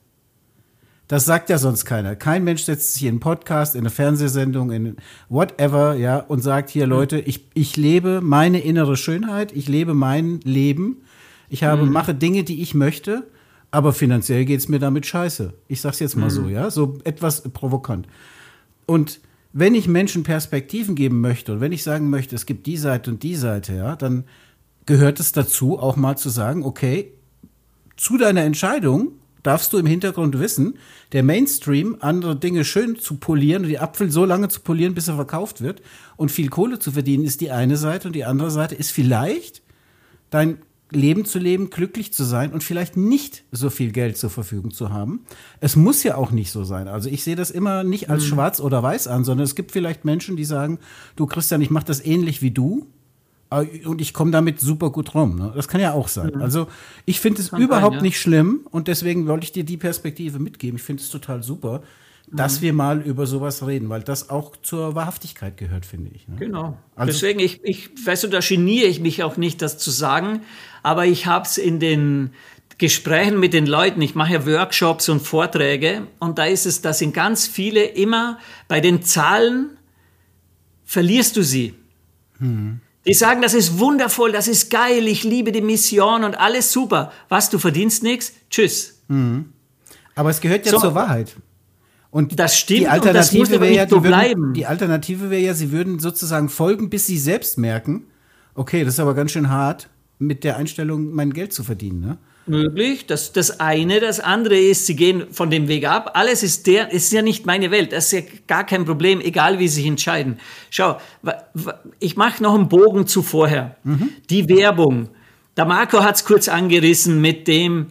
Das sagt ja sonst keiner. Kein Mensch setzt sich in einen Podcast, in eine Fernsehsendung, in whatever, ja, und sagt hier, Leute, ich lebe meine innere Schönheit, ich lebe mein Leben, mache Dinge, die ich möchte, aber finanziell geht's mir damit scheiße. Ich sag's jetzt mal so, ja, so etwas provokant. Und wenn ich Menschen Perspektiven geben möchte und wenn ich sagen möchte, es gibt die Seite und die Seite, ja, dann gehört es dazu, auch mal zu sagen, okay, zu deiner Entscheidung darfst du im Hintergrund wissen, der Mainstream, andere Dinge schön zu polieren und die Apfel so lange zu polieren, bis er verkauft wird und viel Kohle zu verdienen, ist die eine Seite und die andere Seite ist vielleicht dein Leben zu leben, glücklich zu sein und vielleicht nicht so viel Geld zur Verfügung zu haben. Es muss ja auch nicht so sein. Also ich sehe das immer nicht als schwarz oder weiß an, sondern es gibt vielleicht Menschen, die sagen, du Christian, ich mache das ähnlich wie du und ich komme damit super gut rum. Ne? Das kann ja auch sein. Also ich finde es überhaupt nicht schlimm und deswegen wollte ich dir die Perspektive mitgeben. Ich finde es total super, dass wir mal über sowas reden, weil das auch zur Wahrhaftigkeit gehört, finde ich. Ne? Genau. Also, deswegen, weißt du, da geniere ich mich auch nicht, das zu sagen, aber ich habe es in den Gesprächen mit den Leuten, ich mache ja Workshops und Vorträge und da sind ganz viele immer, bei den Zahlen verlierst du sie. Die sagen, das ist wundervoll, das ist geil, ich liebe die Mission und alles super. Was, du verdienst nichts? Tschüss. Aber es gehört ja zur Wahrheit. Und das stimmt, die Alternative und das muss aber nicht so bleiben. Die Alternative wäre ja, sie würden sozusagen folgen, bis sie selbst merken, okay, das ist aber ganz schön hart, mit der Einstellung mein Geld zu verdienen, ne? Möglich, das eine. Das andere ist, sie gehen von dem Weg ab. Alles ist ja nicht meine Welt. Das ist ja gar kein Problem, egal wie sie sich entscheiden. Schau, ich mache noch einen Bogen zu vorher. Die Werbung. Der Marco hat es kurz angerissen mit dem,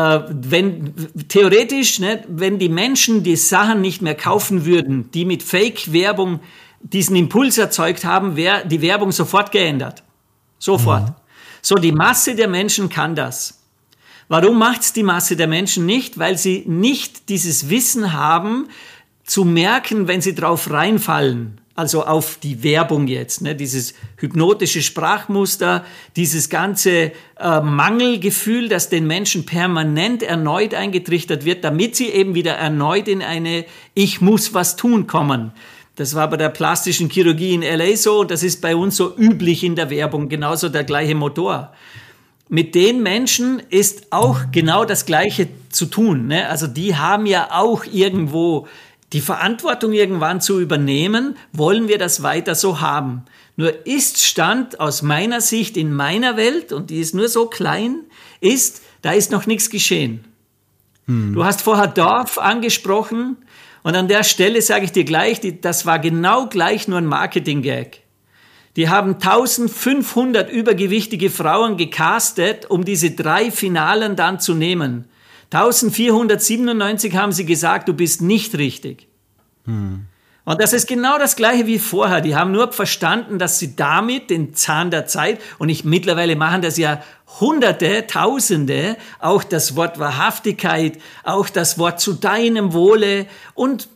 theoretisch, ne, wenn die Menschen die Sachen nicht mehr kaufen würden, die mit Fake-Werbung diesen Impuls erzeugt haben, wäre die Werbung sofort geändert. Sofort. So, die Masse der Menschen kann das. Warum macht's die Masse der Menschen nicht? Weil sie nicht dieses Wissen haben, zu merken, wenn sie drauf reinfallen. Also auf die Werbung jetzt, ne? Dieses hypnotische Sprachmuster, dieses ganze Mangelgefühl, das den Menschen permanent erneut eingetrichtert wird, damit sie eben wieder erneut in eine Ich muss was tun kommen. Das war bei der plastischen Chirurgie in LA so und das ist bei uns so üblich in der Werbung, genauso der gleiche Motor. Mit den Menschen ist auch genau das Gleiche zu tun, ne? Also die haben ja auch irgendwo die Verantwortung irgendwann zu übernehmen, wollen wir das weiter so haben. Nur Ist-Stand aus meiner Sicht in meiner Welt, und die ist nur so klein, da ist noch nichts geschehen. Du hast vorher Dorf angesprochen und an der Stelle sage ich dir gleich, das war genau gleich nur ein Marketing-Gag. Die haben 1500 übergewichtige Frauen gecastet, um diese 3 Finalen dann zu nehmen. 1497 haben sie gesagt, du bist nicht richtig. Und das ist genau das Gleiche wie vorher. Die haben nur verstanden, dass sie damit den Zahn der Zeit, und mittlerweile machen das ja Hunderte, Tausende, auch das Wort Wahrhaftigkeit, auch das Wort zu deinem Wohle und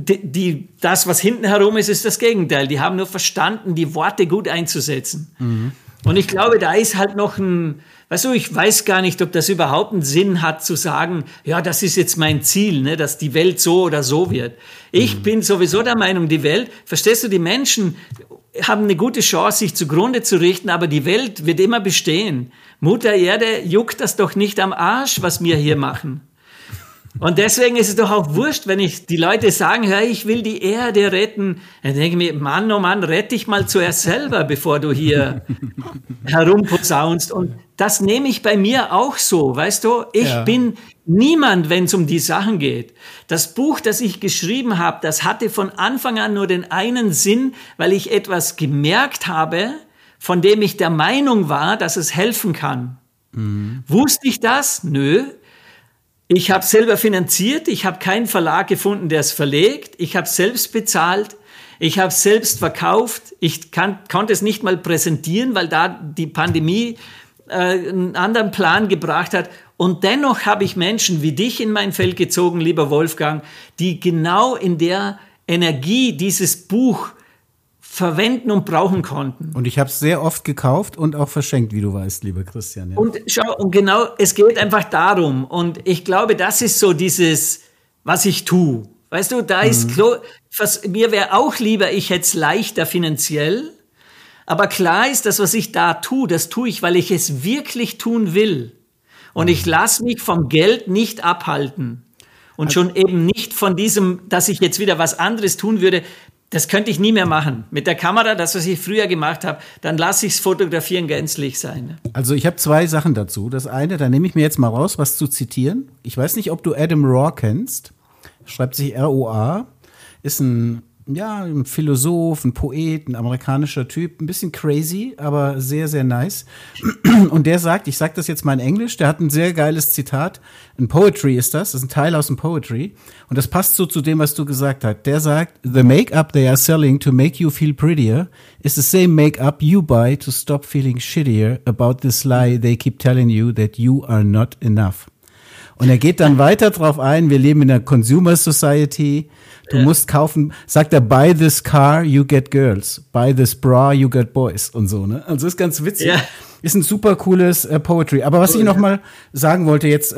das, was hinten herum ist das Gegenteil. Die haben nur verstanden, die Worte gut einzusetzen. Und ich glaube, da ist halt noch ich weiß gar nicht, ob das überhaupt einen Sinn hat zu sagen, ja, das ist jetzt mein Ziel, ne, dass die Welt so oder so wird. Ich bin sowieso der Meinung, die Welt, verstehst du, die Menschen haben eine gute Chance, sich zugrunde zu richten, aber die Welt wird immer bestehen. Mutter Erde juckt das doch nicht am Arsch, was wir hier machen. Und deswegen ist es doch auch wurscht, wenn die Leute sagen, hey, ich will die Erde retten. Dann denke ich mir, Mann, oh Mann, rette dich mal zuerst selber, bevor du hier herumposaunst. Und das nehme ich bei mir auch so, weißt du? Ich bin niemand, wenn es um die Sachen geht. Das Buch, das ich geschrieben habe, das hatte von Anfang an nur den einen Sinn, weil ich etwas gemerkt habe, von dem ich der Meinung war, dass es helfen kann. Wusste ich das? Nö. Ich habe selber finanziert, ich habe keinen Verlag gefunden, der es verlegt, ich habe selbst bezahlt, ich habe selbst verkauft, ich konnte es nicht mal präsentieren, weil da die Pandemie einen anderen Plan gebracht hat. Und dennoch habe ich Menschen wie dich in mein Feld gezogen, lieber Wolfgang, die genau in der Energie dieses Buch verwenden und brauchen konnten. Und ich habe es sehr oft gekauft und auch verschenkt, wie du weißt, lieber Christian. Ja. Und schau, und genau, es geht einfach darum. Und ich glaube, das ist so dieses, was ich tue. Weißt du, da ist mir wäre auch lieber, ich hätte es leichter finanziell. Aber klar ist, das, was ich da tue, das tue ich, weil ich es wirklich tun will. Und ich lasse mich vom Geld nicht abhalten. Und schon eben nicht von diesem, dass ich jetzt wieder was anderes tun würde. Das könnte ich nie mehr machen. Mit der Kamera, das, was ich früher gemacht habe, dann lasse ich es Fotografieren gänzlich sein. Also ich habe 2 Sachen dazu. Das eine, da nehme ich mir jetzt mal raus, was zu zitieren. Ich weiß nicht, ob du Adam Rohr kennst. Schreibt sich R-O-A. Ist ein Philosoph, ein Poet, ein amerikanischer Typ. Ein bisschen crazy, aber sehr, sehr nice. Und der sagt, ich sage das jetzt mal in Englisch, der hat ein sehr geiles Zitat. Ein Poetry ist das ist ein Teil aus dem Poetry. Und das passt so zu dem, was du gesagt hast. Der sagt, the makeup they are selling to make you feel prettier is the same makeup you buy to stop feeling shittier about this lie they keep telling you that you are not enough. Und er geht dann weiter drauf ein, wir leben in einer Consumer Society, du musst kaufen, sagt er, buy this car, you get girls, buy this bra, you get boys und so, ne? Also ist ganz witzig, ist ein super cooles Poetry. Aber was ich noch mal sagen wollte jetzt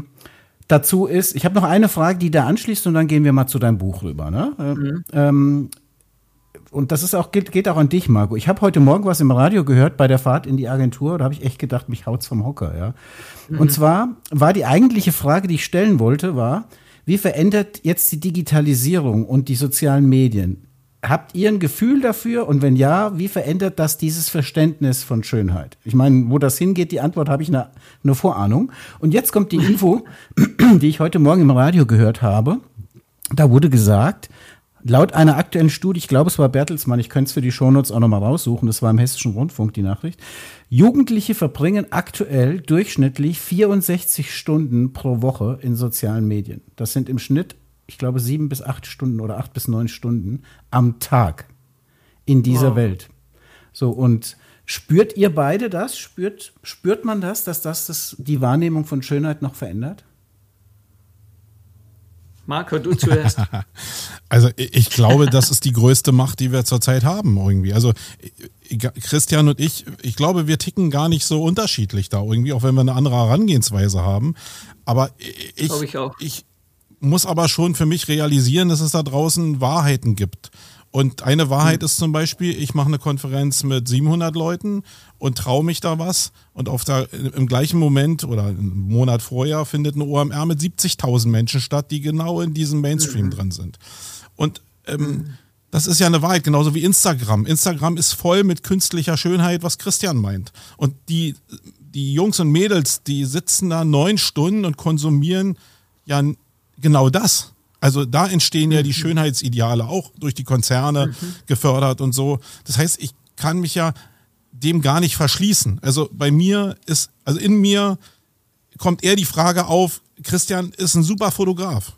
dazu ist, ich habe noch eine Frage, die da anschließt und dann gehen wir mal zu deinem Buch rüber, ne? das ist auch, geht auch an dich, Marco. Ich habe heute Morgen was im Radio gehört bei der Fahrt in die Agentur, da habe ich echt gedacht, mich haut's vom Hocker, ja. Und zwar war die eigentliche Frage, die ich stellen wollte, war, wie verändert jetzt die Digitalisierung und die sozialen Medien? Habt ihr ein Gefühl dafür? Und wenn ja, wie verändert das dieses Verständnis von Schönheit? Ich meine, wo das hingeht, die Antwort habe ich eine Vorahnung. Und jetzt kommt die Info, die ich heute Morgen im Radio gehört habe. Da wurde gesagt, laut einer aktuellen Studie, ich glaube, es war Bertelsmann, ich könnte es für die Shownotes auch nochmal raussuchen, das war im Hessischen Rundfunk die Nachricht, Jugendliche verbringen aktuell durchschnittlich 64 Stunden pro Woche in sozialen Medien. Das sind im Schnitt, ich glaube, 7 bis 8 Stunden oder 8 bis 9 Stunden am Tag in dieser Welt. So, und spürt ihr beide das? Spürt man das, dass das die Wahrnehmung von Schönheit noch verändert? Marco, du zuerst. Also ich glaube, das ist die größte Macht, die wir zurzeit haben irgendwie. Also Christian und ich glaube, wir ticken gar nicht so unterschiedlich da irgendwie, auch wenn wir eine andere Herangehensweise haben. Aber ich muss aber schon für mich realisieren, dass es da draußen Wahrheiten gibt. Und eine Wahrheit ist zum Beispiel, ich mache eine Konferenz mit 700 Leuten und traue mich da was. Und im gleichen Moment oder einen Monat vorher findet eine OMR mit 70.000 Menschen statt, die genau in diesem Mainstream drin sind. Und das ist ja eine Wahrheit, genauso wie Instagram. Instagram ist voll mit künstlicher Schönheit, was Christian meint. Und die Jungs und Mädels, die sitzen da 9 Stunden und konsumieren ja genau das. Also da entstehen ja die Schönheitsideale auch durch die Konzerne gefördert und so. Das heißt, ich kann mich ja dem gar nicht verschließen. Also in mir kommt eher die Frage auf, Christian ist ein super Fotograf.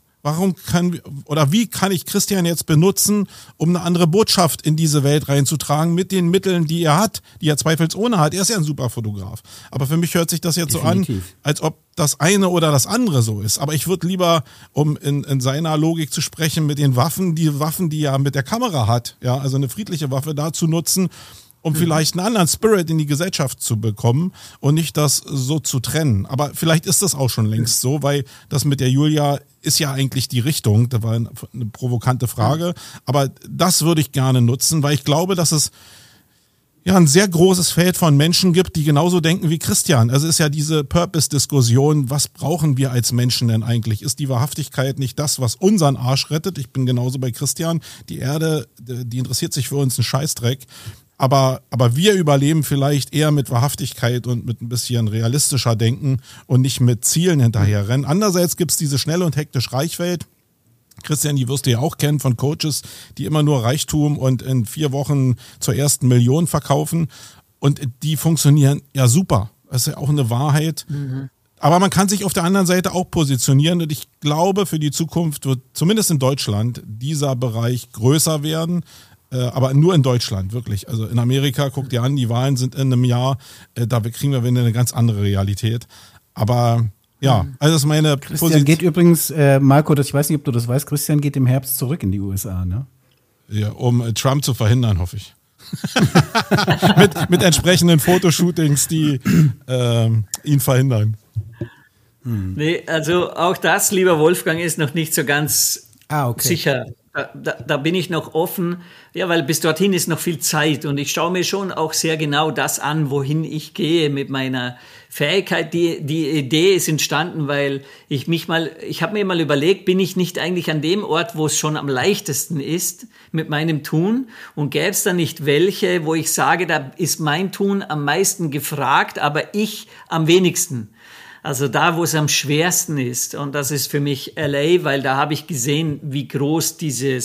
Wie kann ich Christian jetzt benutzen, um eine andere Botschaft in diese Welt reinzutragen mit den Mitteln, die er hat, die er zweifelsohne hat. Er ist ja ein super Fotograf. Aber für mich hört sich das jetzt Definitiv. So an, als ob das eine oder das andere so ist. Aber ich würde lieber, um in seiner Logik zu sprechen, mit den Waffen, die er mit der Kamera hat, ja, also eine friedliche Waffe dazu nutzen, um vielleicht einen anderen Spirit in die Gesellschaft zu bekommen und nicht das so zu trennen. Aber vielleicht ist das auch schon längst so, weil das mit der Julia ist ja eigentlich die Richtung. Das war eine provokante Frage. Aber das würde ich gerne nutzen, weil ich glaube, dass es ja ein sehr großes Feld von Menschen gibt, die genauso denken wie Christian. Also ist ja diese Purpose-Diskussion, was brauchen wir als Menschen denn eigentlich? Ist die Wahrhaftigkeit nicht das, was unseren Arsch rettet? Ich bin genauso bei Christian. Die Erde, die interessiert sich für uns einen Scheißdreck. Aber wir überleben vielleicht eher mit Wahrhaftigkeit und mit ein bisschen realistischer Denken und nicht mit Zielen hinterherrennen. Andererseits gibt's diese schnelle und hektische Reichwelt. Christian, die wirst du ja auch kennen von Coaches, die immer nur Reichtum und in 4 Wochen zur ersten Million verkaufen. Und die funktionieren ja super. Das ist ja auch eine Wahrheit. Aber man kann sich auf der anderen Seite auch positionieren. Und ich glaube, für die Zukunft wird zumindest in Deutschland dieser Bereich größer werden. Aber nur in Deutschland, wirklich. Also in Amerika, guck dir an, die Wahlen sind in einem Jahr, da kriegen wir wieder eine ganz andere Realität. Aber ja, also das ist meine Position. Christian geht übrigens, Marco, ich weiß nicht, ob du das weißt, Christian geht im Herbst zurück in die USA, ne? Ja, um Trump zu verhindern, hoffe ich. mit entsprechenden Fotoshootings, die ihn verhindern. Nee, also auch das, lieber Wolfgang, ist noch nicht so ganz sicher. Da bin ich noch offen, ja, weil bis dorthin ist noch viel Zeit und ich schaue mir schon auch sehr genau das an, wohin ich gehe mit meiner Fähigkeit. Die Idee ist entstanden, weil ich habe mir mal überlegt, bin ich nicht eigentlich an dem Ort, wo es schon am leichtesten ist mit meinem Tun und gäbe es da nicht welche, wo ich sage, da ist mein Tun am meisten gefragt, aber ich am wenigsten. Also da, wo es am schwersten ist. Und das ist für mich LA, weil da habe ich gesehen, wie groß diese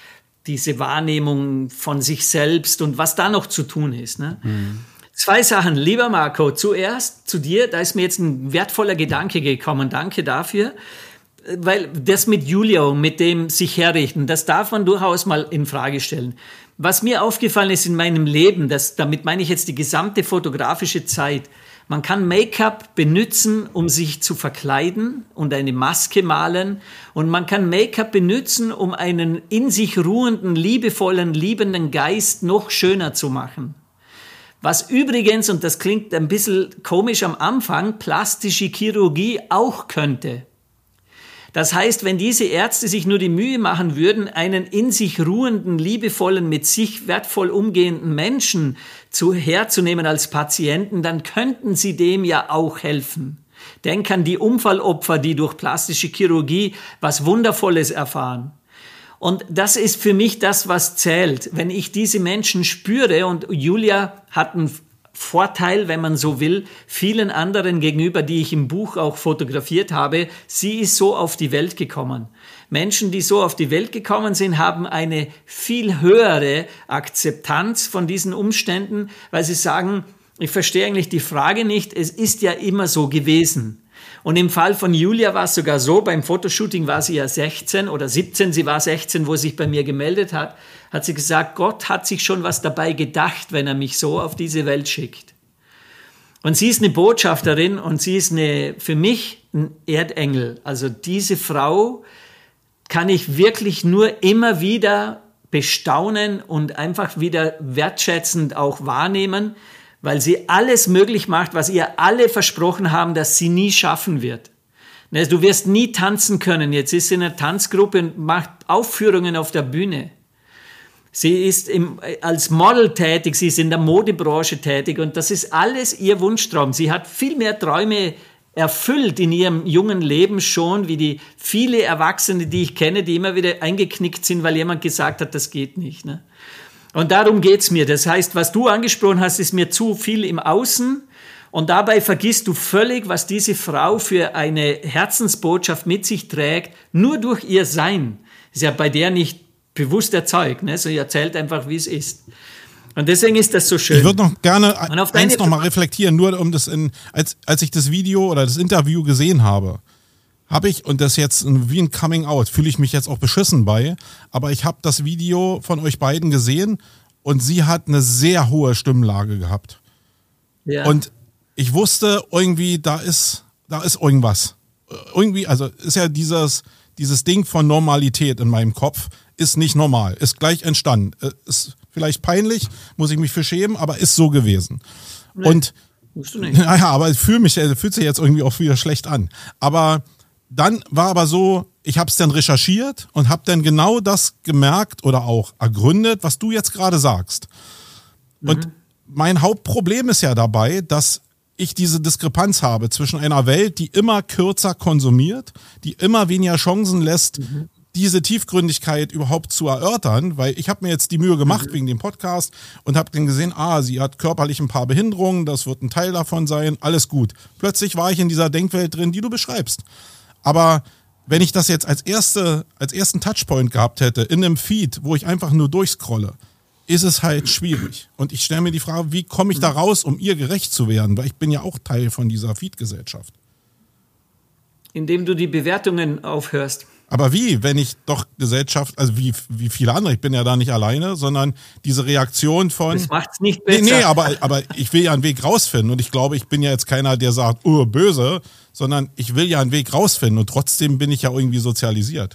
Wahrnehmung von sich selbst und was da noch zu tun ist. Ne? 2 Sachen. Lieber Marco, zuerst zu dir. Da ist mir jetzt ein wertvoller Gedanke gekommen. Danke dafür. Weil das mit Julia und mit dem sich herrichten, das darf man durchaus mal in Frage stellen. Was mir aufgefallen ist in meinem Leben, damit meine ich jetzt die gesamte fotografische Zeit, man kann Make-up benutzen, um sich zu verkleiden und eine Maske malen. Und man kann Make-up benutzen, um einen in sich ruhenden, liebevollen, liebenden Geist noch schöner zu machen. Was übrigens, und das klingt ein bisschen komisch am Anfang, plastische Chirurgie auch könnte. Das heißt, wenn diese Ärzte sich nur die Mühe machen würden, einen in sich ruhenden, liebevollen, mit sich wertvoll umgehenden Menschen herzunehmen als Patienten, dann könnten sie dem ja auch helfen. Denk an die Unfallopfer, die durch plastische Chirurgie was Wundervolles erfahren. Und das ist für mich das, was zählt. Wenn ich diese Menschen spüre, und Julia hat einen Vorteil, wenn man so will, vielen anderen gegenüber, die ich im Buch auch fotografiert habe, sie ist so auf die Welt gekommen. Menschen, die so auf die Welt gekommen sind, haben eine viel höhere Akzeptanz von diesen Umständen, weil sie sagen, ich verstehe eigentlich die Frage nicht, es ist ja immer so gewesen. Und im Fall von Julia war es sogar so, beim Fotoshooting war sie ja 16 oder 17, sie war 16, wo sie sich bei mir gemeldet hat, hat sie gesagt, Gott hat sich schon was dabei gedacht, wenn er mich so auf diese Welt schickt. Und sie ist eine Botschafterin und sie ist für mich ein Erdengel. Also diese Frau kann ich wirklich nur immer wieder bestaunen und einfach wieder wertschätzend auch wahrnehmen, weil sie alles möglich macht, was ihr alle versprochen haben, dass sie nie schaffen wird. Du wirst nie tanzen können. Jetzt ist sie in einer Tanzgruppe und macht Aufführungen auf der Bühne. Sie ist als Model tätig, sie ist in der Modebranche tätig und das ist alles ihr Wunschtraum. Sie hat viel mehr Träume erfüllt in ihrem jungen Leben schon, wie die viele Erwachsene, die ich kenne, die immer wieder eingeknickt sind, weil jemand gesagt hat, das geht nicht. Ne? Und darum geht's mir. Das heißt, was du angesprochen hast, ist mir zu viel im Außen. Und dabei vergisst du völlig, was diese Frau für eine Herzensbotschaft mit sich trägt, nur durch ihr Sein. Ist ja bei der nicht bewusst erzeugt, ne? So, sie erzählt einfach, wie es ist. Und deswegen ist das so schön. Ich würde noch gerne eins noch mal reflektieren, nur um das als ich das Video oder das Interview gesehen habe ich, und das jetzt wie ein Coming Out, fühle ich mich jetzt auch beschissen bei, aber ich habe das Video von euch beiden gesehen und sie hat eine sehr hohe Stimmlage gehabt. Ja. Und ich wusste irgendwie, da ist irgendwas. Irgendwie, also ist ja dieses Ding von Normalität in meinem Kopf, ist nicht normal, ist gleich entstanden. Ist vielleicht peinlich, muss ich mich für schämen, aber ist so gewesen. Nee, und musst du nicht. Naja, aber es fühlt sich jetzt irgendwie auch wieder schlecht an. Aber dann war aber so, ich habe es dann recherchiert und habe dann genau das gemerkt oder auch ergründet, was du jetzt gerade sagst. Und mein Hauptproblem ist ja dabei, dass ich diese Diskrepanz habe zwischen einer Welt, die immer kürzer konsumiert, die immer weniger Chancen lässt, diese Tiefgründigkeit überhaupt zu erörtern, weil ich habe mir jetzt die Mühe gemacht wegen dem Podcast und habe dann gesehen, sie hat körperlich ein paar Behinderungen, das wird ein Teil davon sein, alles gut. Plötzlich war ich in dieser Denkwelt drin, die du beschreibst. Aber wenn ich das jetzt als ersten Touchpoint gehabt hätte, in einem Feed, wo ich einfach nur durchscrolle, ist es halt schwierig. Und ich stelle mir die Frage, wie komme ich da raus, um ihr gerecht zu werden? Weil ich bin ja auch Teil von dieser Feed-Gesellschaft. Indem du die Bewertungen aufhörst. Aber wie, wenn ich doch Gesellschaft, also wie viele andere, ich bin ja da nicht alleine, sondern diese Reaktion von... Das macht's nicht besser. Nee, aber ich will ja einen Weg rausfinden und ich glaube, ich bin ja jetzt keiner, der sagt, böse, sondern ich will ja einen Weg rausfinden und trotzdem bin ich ja irgendwie sozialisiert.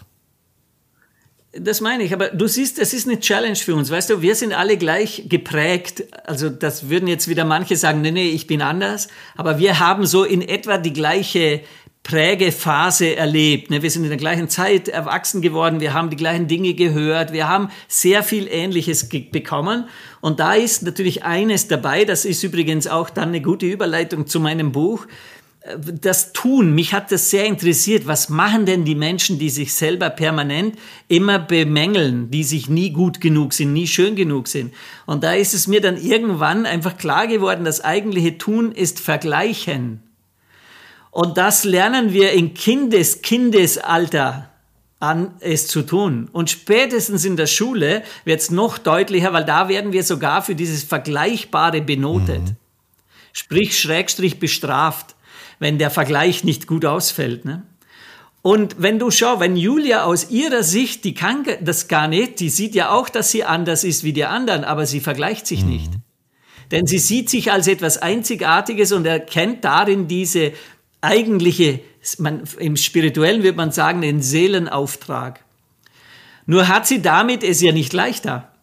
Das meine ich, aber du siehst, das ist eine Challenge für uns, weißt du, wir sind alle gleich geprägt, also das würden jetzt wieder manche sagen, nee, ich bin anders, aber wir haben so in etwa die gleiche Prägephase erlebt. Wir sind in der gleichen Zeit erwachsen geworden, wir haben die gleichen Dinge gehört, wir haben sehr viel Ähnliches bekommen und da ist natürlich eines dabei, das ist übrigens auch dann eine gute Überleitung zu meinem Buch, das Tun. Mich hat das sehr interessiert, was machen denn die Menschen, die sich selber permanent immer bemängeln, die sich nie gut genug sind, nie schön genug sind. Und da ist es mir dann irgendwann einfach klar geworden, das eigentliche Tun ist Vergleichen. Und das lernen wir in Kindesalter an, es zu tun. Und spätestens in der Schule wird es noch deutlicher, weil da werden wir sogar für dieses Vergleichbare benotet. Sprich, Schrägstrich bestraft, wenn der Vergleich nicht gut ausfällt. Ne? Und wenn Julia aus ihrer Sicht, die kann das gar nicht, die sieht ja auch, dass sie anders ist wie die anderen, aber sie vergleicht sich nicht. Denn sie sieht sich als etwas Einzigartiges und erkennt darin diese eigentliche, im Spirituellen würde man sagen, den Seelenauftrag. Nur hat sie damit es ja nicht leichter.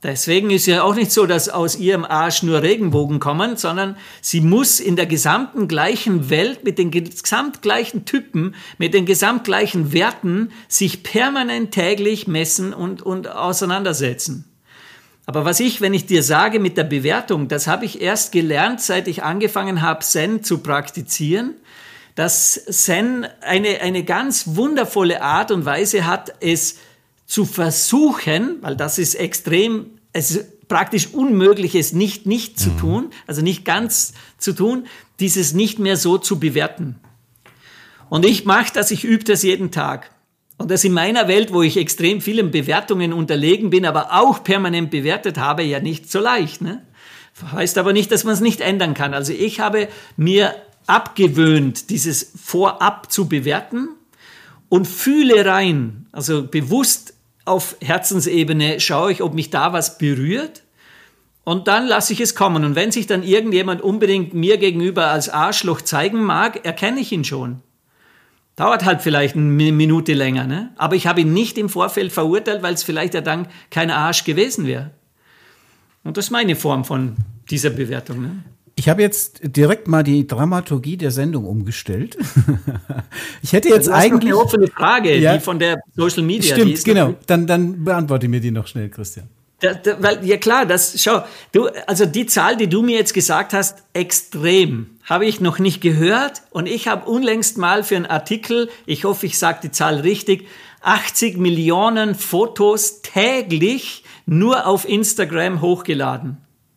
Deswegen ist ja auch nicht so, dass aus ihrem Arsch nur Regenbogen kommen, sondern sie muss in der gesamten gleichen Welt mit den gesamtgleichen Typen, mit den gesamtgleichen Werten sich permanent täglich messen und auseinandersetzen. Aber wenn ich dir sage mit der Bewertung, das habe ich erst gelernt, seit ich angefangen habe, Zen zu praktizieren, dass Zen eine ganz wundervolle Art und Weise hat, es zu versuchen, weil das ist es ist praktisch unmöglich, es nicht zu tun, also nicht ganz zu tun, dieses nicht mehr so zu bewerten. Und ich übe das jeden Tag. Und das in meiner Welt, wo ich extrem vielen Bewertungen unterlegen bin, aber auch permanent bewertet habe, ja nicht so leicht. Ne? Heißt aber nicht, dass man es nicht ändern kann. Also ich habe mir abgewöhnt, dieses vorab zu bewerten und fühle rein, also bewusst auf Herzensebene schaue ich, ob mich da was berührt und dann lasse ich es kommen. Und wenn sich dann irgendjemand unbedingt mir gegenüber als Arschloch zeigen mag, erkenne ich ihn schon. Dauert halt vielleicht eine Minute länger, ne? Aber ich habe ihn nicht im Vorfeld verurteilt, weil es vielleicht ja dann kein Arsch gewesen wäre. Und das ist meine Form von dieser Bewertung, ne? Ich habe jetzt direkt mal die Dramaturgie der Sendung umgestellt. Ich hätte jetzt eigentlich eine offene Frage, ja, die von der Social Media. Stimmt, genau. Dann beantworte mir die noch schnell, Christian. Weil, ja klar, also die Zahl, die du mir jetzt gesagt hast, extrem, habe ich noch nicht gehört und ich habe unlängst mal für einen Artikel, ich hoffe, ich sage die Zahl richtig, 80 Millionen Fotos täglich nur auf Instagram hochgeladen.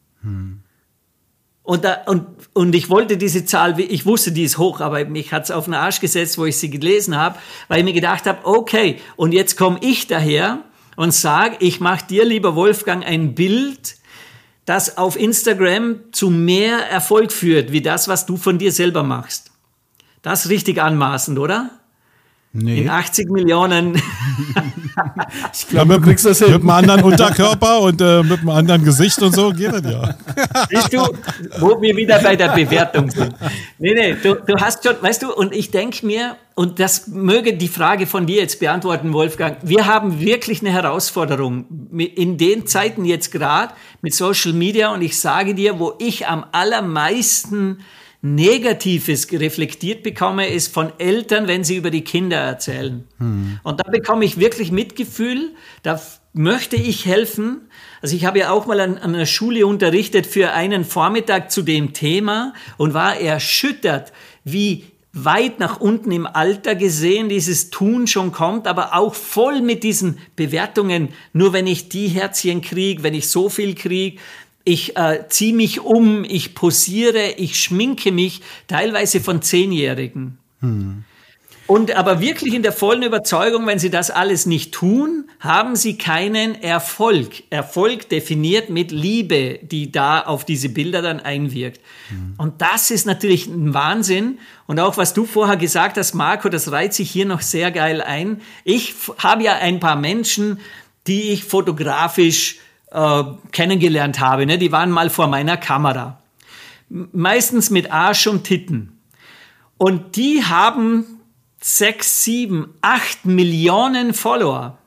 Und ich wollte diese Zahl, ich wusste, die ist hoch, aber mich hat's auf den Arsch gesetzt, wo ich sie gelesen habe, weil ich mir gedacht habe, okay, und jetzt komme ich daher und sage, ich mache dir, lieber Wolfgang, ein Bild, das auf Instagram zu mehr Erfolg führt, wie das, was du von dir selber machst. Das ist richtig anmaßend, oder? Nee. In 80 Millionen. Ich glaube, du kriegst das hin. Mit einem anderen Unterkörper und mit einem anderen Gesicht und so geht das ja. Siehst du, wo wir wieder bei der Bewertung sind. Nee, du hast schon, weißt du, und ich denke mir, und das möge die Frage von dir jetzt beantworten, Wolfgang, wir haben wirklich eine Herausforderung in den Zeiten jetzt gerade mit Social Media und ich sage dir, wo ich am allermeisten Negatives reflektiert bekomme, ist von Eltern, wenn sie über die Kinder erzählen. Und da bekomme ich wirklich Mitgefühl, da möchte ich helfen. Also ich habe ja auch mal an einer Schule unterrichtet für einen Vormittag zu dem Thema und war erschüttert, wie weit nach unten im Alter gesehen dieses Tun schon kommt, aber auch voll mit diesen Bewertungen, nur wenn ich die Herzchen kriege, wenn ich so viel kriege, ich ziehe mich um, ich posiere, ich schminke mich, teilweise von 10-Jährigen. Und aber wirklich in der vollen Überzeugung, wenn sie das alles nicht tun, haben sie keinen Erfolg. Erfolg definiert mit Liebe, die da auf diese Bilder dann einwirkt. Und das ist natürlich ein Wahnsinn. Und auch was du vorher gesagt hast, Marco, das reiht sich hier noch sehr geil ein. Ich habe ja ein paar Menschen, die ich fotografisch kennengelernt habe, ne? Die waren mal vor meiner Kamera. Meistens mit Arsch und Titten. Und die haben 6, 7, 8 Millionen Follower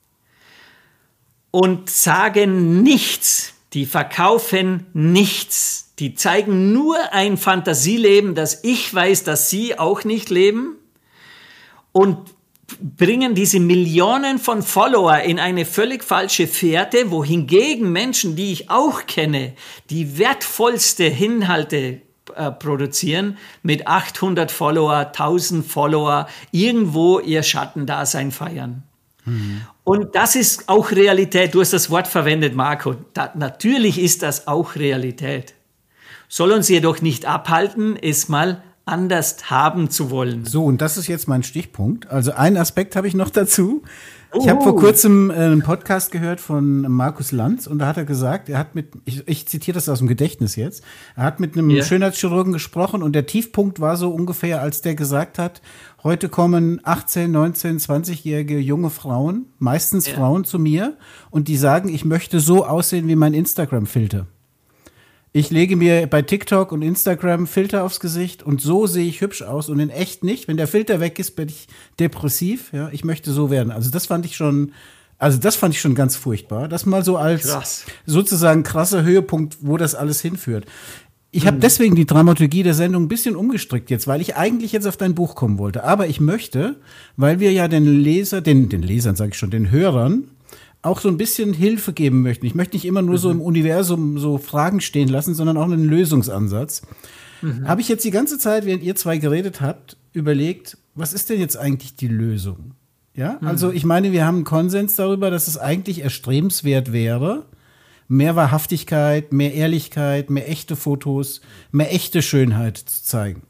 und sagen nichts. Die verkaufen nichts. Die zeigen nur ein Fantasieleben, das ich weiß, dass sie auch nicht leben und bringen diese Millionen von Follower in eine völlig falsche Fährte, wohingegen Menschen, die ich auch kenne, die wertvollste Inhalte produzieren, mit 800 Follower, 1000 Follower, irgendwo ihr Schattendasein feiern. Und das ist auch Realität. Du hast das Wort verwendet, Marco. Natürlich ist das auch Realität. Soll uns jedoch nicht abhalten, es mal anders haben zu wollen. So, und das ist jetzt mein Stichpunkt. Also einen Aspekt habe ich noch dazu. Ich habe vor kurzem einen Podcast gehört von Markus Lanz und da hat er gesagt, er hat ich zitiere das aus dem Gedächtnis jetzt, er hat mit einem Schönheitschirurgen gesprochen und der Tiefpunkt war so ungefähr, als der gesagt hat, heute kommen 18, 19, 20-jährige junge Frauen, meistens Frauen zu mir und die sagen, ich möchte so aussehen wie mein Instagram-Filter. Ich lege mir bei TikTok und Instagram Filter aufs Gesicht und so sehe ich hübsch aus und in echt nicht. Wenn der Filter weg ist, bin ich depressiv. Ja, ich möchte so werden. Also das fand ich schon Also das fand ich schon ganz furchtbar. Das mal so als sozusagen krasser Höhepunkt, wo das alles hinführt. Ich habe deswegen die Dramaturgie der Sendung ein bisschen umgestrickt jetzt, weil ich eigentlich jetzt auf dein Buch kommen wollte. Aber ich möchte, weil wir ja den Lesern sage ich schon, den Hörern auch so ein bisschen Hilfe geben möchten. Ich möchte nicht immer nur so im Universum so Fragen stehen lassen, sondern auch einen Lösungsansatz. Habe ich jetzt die ganze Zeit, während ihr zwei geredet habt, überlegt, was ist denn jetzt eigentlich die Lösung? Ja, also ich meine, wir haben einen Konsens darüber, dass es eigentlich erstrebenswert wäre, mehr Wahrhaftigkeit, mehr Ehrlichkeit, mehr echte Fotos, mehr echte Schönheit zu zeigen.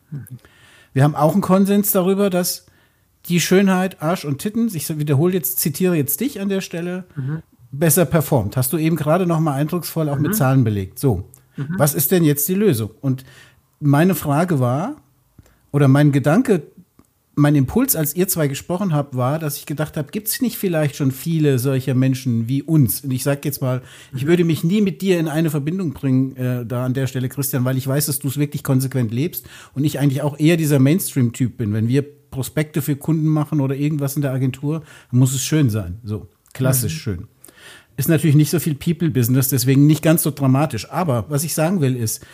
Wir haben auch einen Konsens darüber, dass die Schönheit, Arsch und Titten, ich zitiere jetzt dich an der Stelle, besser performt. Hast du eben gerade noch mal eindrucksvoll auch mit Zahlen belegt. So, was ist denn jetzt die Lösung? Und meine Frage war, oder mein Gedanke, mein Impuls, als ihr zwei gesprochen habt, war, dass ich gedacht habe, gibt es nicht vielleicht schon viele solcher Menschen wie uns? Und ich sage jetzt mal, ich würde mich nie mit dir in eine Verbindung bringen, da an der Stelle, Christian, weil ich weiß, dass du es wirklich konsequent lebst und ich eigentlich auch eher dieser Mainstream-Typ bin. Wenn wir Prospekte für Kunden machen oder irgendwas in der Agentur, muss es schön sein. So, klassisch schön. Ist natürlich nicht so viel People-Business, deswegen nicht ganz so dramatisch. Aber was ich sagen will ist,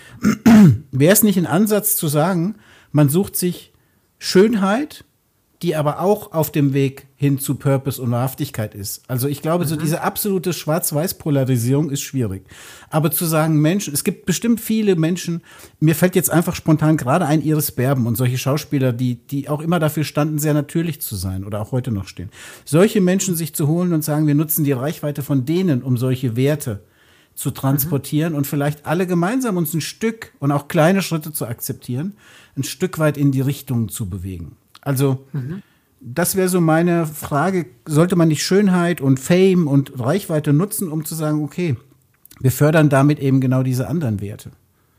wäre es nicht ein Ansatz zu sagen, man sucht sich Schönheit, die aber auch auf dem Weg hin zu Purpose und Wahrhaftigkeit ist. Also ich glaube, so diese absolute Schwarz-Weiß-Polarisierung ist schwierig. Aber zu sagen, Menschen, es gibt bestimmt viele Menschen, mir fällt jetzt einfach spontan gerade ein Iris Berben und solche Schauspieler, die auch immer dafür standen, sehr natürlich zu sein oder auch heute noch stehen. Solche Menschen sich zu holen und sagen, wir nutzen die Reichweite von denen, um solche Werte zu transportieren und vielleicht alle gemeinsam uns ein Stück und auch kleine Schritte zu akzeptieren, ein Stück weit in die Richtung zu bewegen. Also das wäre so meine Frage, sollte man nicht Schönheit und Fame und Reichweite nutzen, um zu sagen, okay, wir fördern damit eben genau diese anderen Werte.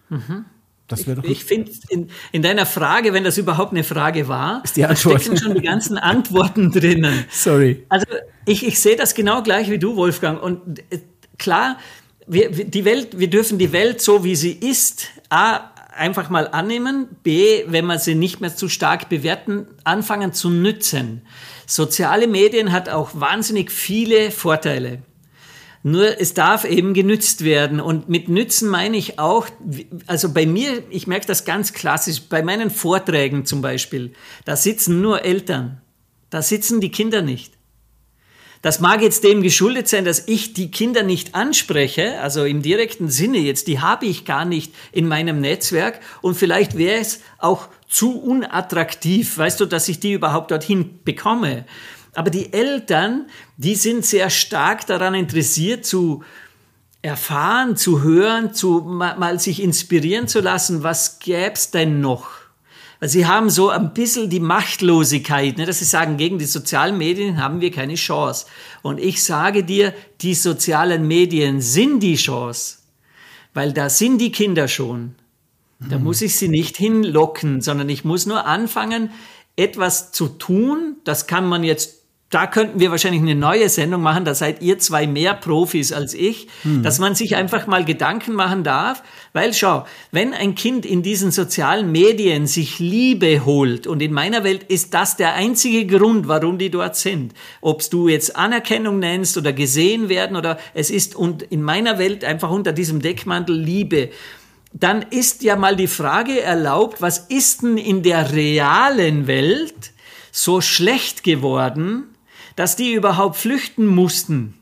Das wäre doch ich finde, in deiner Frage, wenn das überhaupt eine Frage war, ist die Antwort. Da stecken schon die ganzen Antworten drinnen. Sorry. Also ich sehe das genau gleich wie du, Wolfgang. Und klar, wir dürfen die Welt so, wie sie ist, einfach mal annehmen, B, wenn wir sie nicht mehr zu stark bewerten, anfangen zu nützen. Soziale Medien hat auch wahnsinnig viele Vorteile. Nur es darf eben genützt werden. Und mit nützen meine ich auch, also bei mir, ich merke das ganz klassisch, bei meinen Vorträgen zum Beispiel, da sitzen nur Eltern, da sitzen die Kinder nicht. Das mag jetzt dem geschuldet sein, dass ich die Kinder nicht anspreche, also im direkten Sinne jetzt, die habe ich gar nicht in meinem Netzwerk und vielleicht wäre es auch zu unattraktiv, weißt du, dass ich die überhaupt dorthin bekomme. Aber die Eltern, die sind sehr stark daran interessiert, zu erfahren, zu hören, mal sich inspirieren zu lassen, was gäb's denn noch? Weil sie haben so ein bisschen die Machtlosigkeit, ne, dass sie sagen, gegen die sozialen Medien haben wir keine Chance. Und ich sage dir, die sozialen Medien sind die Chance, weil da sind die Kinder schon. Da muss ich sie nicht hinlocken, sondern ich muss nur anfangen, etwas zu tun. Das kann man jetzt, da könnten wir wahrscheinlich eine neue Sendung machen, da seid ihr zwei mehr Profis als ich, dass man sich einfach mal Gedanken machen darf, weil schau, wenn ein Kind in diesen sozialen Medien sich Liebe holt, und in meiner Welt ist das der einzige Grund, warum die dort sind, ob du jetzt Anerkennung nennst oder gesehen werden oder es ist und in meiner Welt einfach unter diesem Deckmantel Liebe, dann ist ja mal die Frage erlaubt, was ist denn in der realen Welt so schlecht geworden, dass die überhaupt flüchten mussten?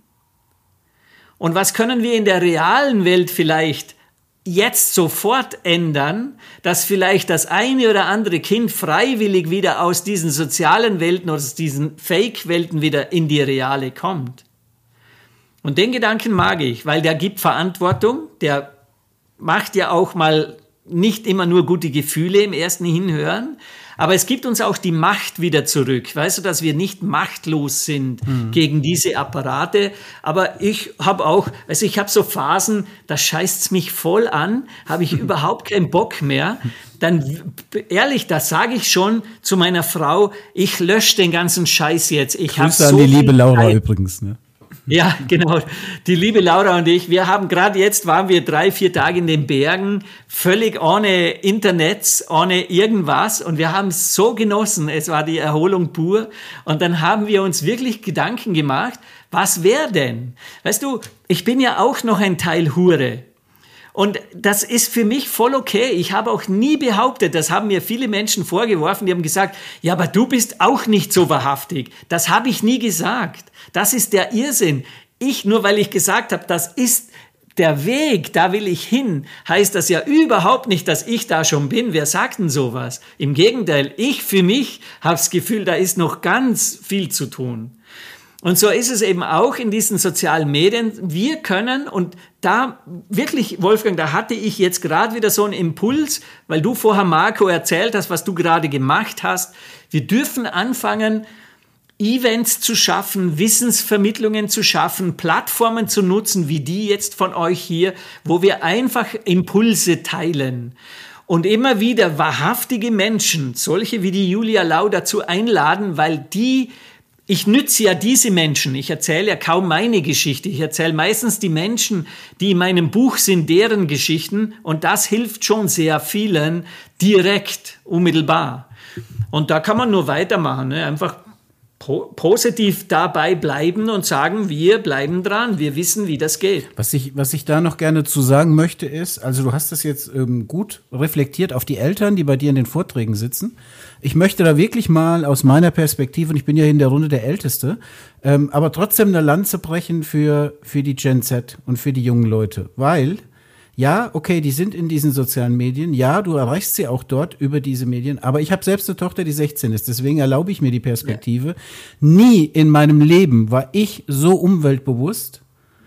Und was können wir in der realen Welt vielleicht jetzt sofort ändern, dass vielleicht das eine oder andere Kind freiwillig wieder aus diesen sozialen Welten oder aus diesen Fake-Welten wieder in die reale kommt? Und den Gedanken mag ich, weil der gibt Verantwortung, der macht ja auch mal nicht immer nur gute Gefühle im ersten Hinhören, aber es gibt uns auch die Macht wieder zurück. Weißt du, dass wir nicht machtlos sind gegen diese Apparate. Aber ich habe auch, also ich habe so Phasen, da scheißt's mich voll an, habe ich überhaupt keinen Bock mehr. Dann, ehrlich, das sage ich schon zu meiner Frau, ich lösche den ganzen Scheiß jetzt. Ich Grüße an die liebe Laura übrigens, ne? Ja, genau. Die liebe Laura und ich, wir haben gerade jetzt, waren wir 3-4 Tage in den Bergen, völlig ohne Internet, ohne irgendwas und wir haben es so genossen. Es war die Erholung pur und dann haben wir uns wirklich Gedanken gemacht, was wäre denn? Weißt du, ich bin ja auch noch ein Teil Hure. Und das ist für mich voll okay. Ich habe auch nie behauptet, das haben mir viele Menschen vorgeworfen, die haben gesagt, ja, aber du bist auch nicht so wahrhaftig. Das habe ich nie gesagt. Das ist der Irrsinn. Nur weil ich gesagt habe, das ist der Weg, da will ich hin, heißt das ja überhaupt nicht, dass ich da schon bin. Wer sagt denn sowas? Im Gegenteil, ich für mich habe das Gefühl, da ist noch ganz viel zu tun. Und so ist es eben auch in diesen sozialen Medien. Wir können, und da wirklich, Wolfgang, da hatte ich jetzt gerade wieder so einen Impuls, weil du vorher, Marco, erzählt hast, was du gerade gemacht hast. Wir dürfen anfangen, Events zu schaffen, Wissensvermittlungen zu schaffen, Plattformen zu nutzen, wie die jetzt von euch hier, wo wir einfach Impulse teilen. Und immer wieder wahrhaftige Menschen, solche wie die Julia Lau, dazu einladen, weil ich nütze ja diese Menschen, ich erzähle ja kaum meine Geschichte, ich erzähle meistens die Menschen, die in meinem Buch sind, deren Geschichten und das hilft schon sehr vielen direkt, unmittelbar. Und da kann man nur weitermachen, ne? Einfach positiv dabei bleiben und sagen, wir bleiben dran, wir wissen, wie das geht. Was ich da noch gerne zu sagen möchte ist, also du hast das jetzt gut reflektiert auf die Eltern, die bei dir in den Vorträgen sitzen. Ich möchte da wirklich mal aus meiner Perspektive, und ich bin ja in der Runde der Älteste, aber trotzdem eine Lanze brechen für die Gen Z und für die jungen Leute, weil ja, okay, die sind in diesen sozialen Medien. Ja, du erreichst sie auch dort über diese Medien. Aber ich habe selbst eine Tochter, die 16 ist. Deswegen erlaube ich mir die Perspektive. Ja. Nie in meinem Leben war ich so umweltbewusst,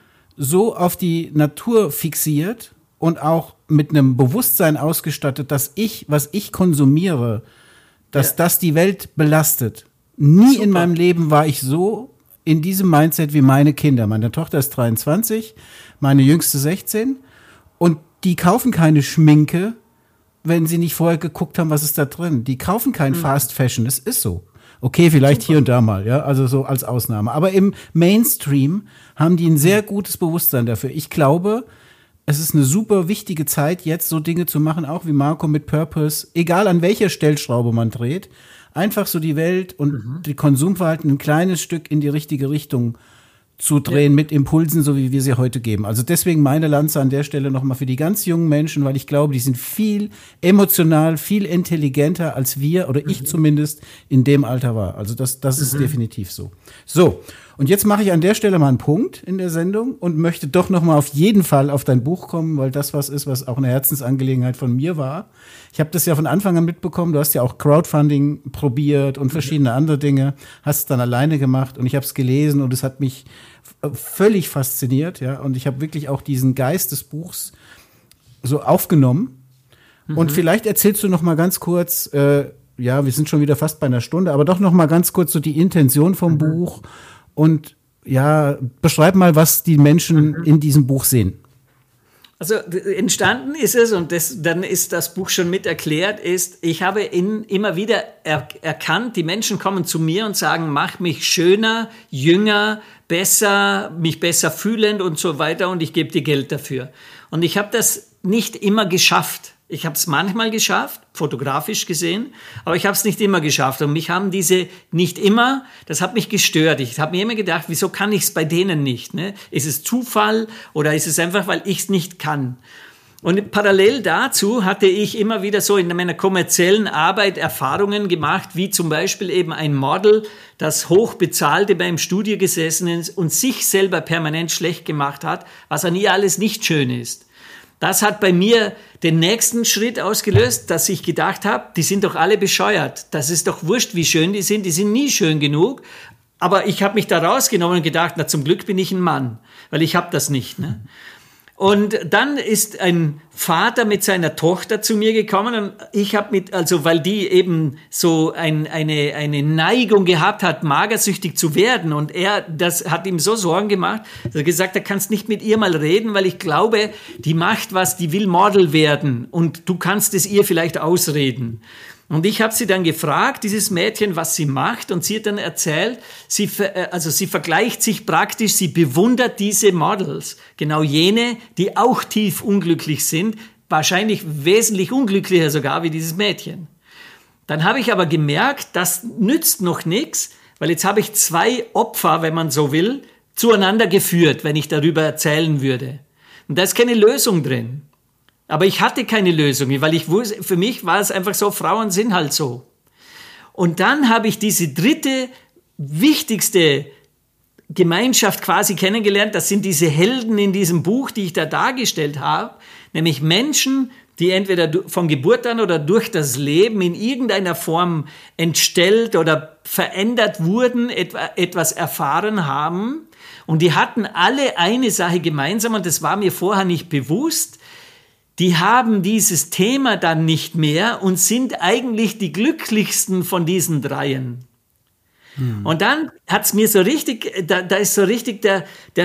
so auf die Natur fixiert und auch mit einem Bewusstsein ausgestattet, dass was ich konsumiere, dass das die Welt belastet. Nie in meinem Leben war ich so in diesem Mindset wie meine Kinder. Meine Tochter ist 23, meine jüngste 16. Und die kaufen keine Schminke, wenn sie nicht vorher geguckt haben, was ist da drin. Die kaufen kein Fast Fashion, das ist so. Okay, vielleicht hier und da mal, ja, also so als Ausnahme. Aber im Mainstream haben die ein sehr gutes Bewusstsein dafür. Ich glaube, es ist eine super wichtige Zeit, jetzt so Dinge zu machen, auch wie Marco mit Purpose, egal an welcher Stellschraube man dreht, einfach so die Welt und die Konsumverhalten ein kleines Stück in die richtige Richtung zu drehen mit Impulsen, so wie wir sie heute geben. Also deswegen meine Lanze an der Stelle nochmal für die ganz jungen Menschen, weil ich glaube, die sind viel emotional, viel intelligenter als wir oder ich zumindest in dem Alter war. Also das ist definitiv so. So, und jetzt mache ich an der Stelle mal einen Punkt in der Sendung und möchte doch nochmal auf jeden Fall auf dein Buch kommen, weil das was ist, was auch eine Herzensangelegenheit von mir war. Ich habe das ja von Anfang an mitbekommen, du hast ja auch Crowdfunding probiert und verschiedene andere Dinge, hast es dann alleine gemacht und ich habe es gelesen und es hat mich völlig fasziniert, ja, und ich habe wirklich auch diesen Geist des Buchs so aufgenommen. Und vielleicht erzählst du noch mal ganz kurz, ja, wir sind schon wieder fast bei einer Stunde, aber doch noch mal ganz kurz so die Intention vom Buch und ja, beschreib mal, was die Menschen in diesem Buch sehen. Also entstanden ist es, und dann ist das Buch schon mit erklärt, ich habe immer wieder erkannt, die Menschen kommen zu mir und sagen, mach mich schöner, jünger, besser, mich besser fühlend und so weiter und ich gebe dir Geld dafür. Und ich habe das nicht immer geschafft. Ich habe es manchmal geschafft, fotografisch gesehen, aber ich habe es nicht immer geschafft. Und mich haben diese nicht immer, das hat mich gestört. Ich habe mir immer gedacht, wieso kann ich es bei denen nicht? Ne? Ist es Zufall oder ist es einfach, weil ich es nicht kann? Und parallel dazu hatte ich immer wieder so in meiner kommerziellen Arbeit Erfahrungen gemacht, wie zum Beispiel eben ein Model, das hochbezahlte beim Studio gesessen ist und sich selber permanent schlecht gemacht hat, was an ihr alles nicht schön ist. Das hat bei mir den nächsten Schritt ausgelöst, dass ich gedacht habe, die sind doch alle bescheuert. Das ist doch wurscht, wie schön die sind nie schön genug. Aber ich habe mich da rausgenommen und gedacht, na zum Glück bin ich ein Mann, weil ich habe das nicht. Ne? Und dann ist ein Vater mit seiner Tochter zu mir gekommen und ich habe weil die eben so eine Neigung gehabt hat, magersüchtig zu werden und das hat ihm so Sorgen gemacht, dass er gesagt hat, er kannst nicht mit ihr mal reden, weil ich glaube, die macht was, die will Model werden und du kannst es ihr vielleicht ausreden. Und ich habe sie dann gefragt, dieses Mädchen, was sie macht, und sie hat dann erzählt, sie vergleicht sich praktisch, sie bewundert diese Models, genau jene, die auch tief unglücklich sind, wahrscheinlich wesentlich unglücklicher sogar wie dieses Mädchen. Dann habe ich aber gemerkt, das nützt noch nichts, weil jetzt habe ich 2 Opfer, wenn man so will, zueinander geführt, wenn ich darüber erzählen würde. Und da ist keine Lösung drin. Aber ich hatte keine Lösung, weil ich wusste, für mich war es einfach so, Frauen sind halt so. Und dann habe ich diese dritte, wichtigste Gemeinschaft quasi kennengelernt. Das sind diese Helden in diesem Buch, die ich da dargestellt habe. Nämlich Menschen, die entweder von Geburt an oder durch das Leben in irgendeiner Form entstellt oder verändert wurden, etwas erfahren haben. Und die hatten alle eine Sache gemeinsam, und das war mir vorher nicht bewusst. Die haben dieses Thema dann nicht mehr und sind eigentlich die glücklichsten von diesen Dreien. Und dann hat's mir so richtig, da ist so richtig die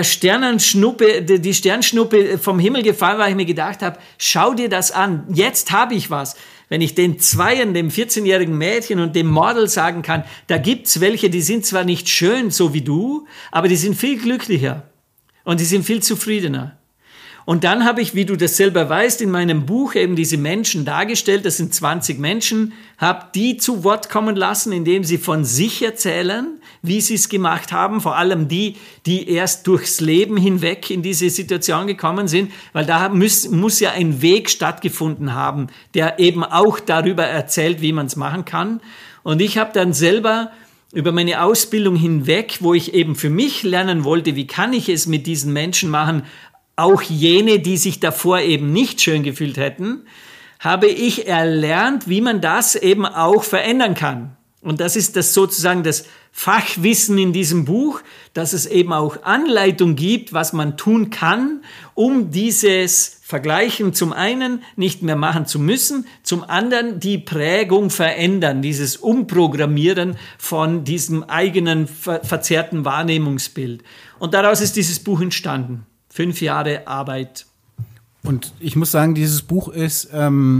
Sternschnuppe vom Himmel gefallen, weil ich mir gedacht habe, schau dir das an, jetzt habe ich was. Wenn ich den Zweien, dem 14-jährigen Mädchen und dem Model sagen kann, da gibt's welche, die sind zwar nicht schön, so wie du, aber die sind viel glücklicher und die sind viel zufriedener. Und dann habe ich, wie du das selber weißt, in meinem Buch eben diese Menschen dargestellt, das sind 20 Menschen, habe die zu Wort kommen lassen, indem sie von sich erzählen, wie sie es gemacht haben, vor allem die erst durchs Leben hinweg in diese Situation gekommen sind, weil da muss ja ein Weg stattgefunden haben, der eben auch darüber erzählt, wie man es machen kann. Und ich habe dann selber über meine Ausbildung hinweg, wo ich eben für mich lernen wollte, wie kann ich es mit diesen Menschen machen, auch jene, die sich davor eben nicht schön gefühlt hätten, habe ich erlernt, wie man das eben auch verändern kann. Und das ist das sozusagen das Fachwissen in diesem Buch, dass es eben auch Anleitung gibt, was man tun kann, um dieses Vergleichen zum einen nicht mehr machen zu müssen, zum anderen die Prägung verändern, dieses Umprogrammieren von diesem eigenen verzerrten Wahrnehmungsbild. Und daraus ist dieses Buch entstanden. 5 Jahre Arbeit. Und ich muss sagen, dieses Buch ist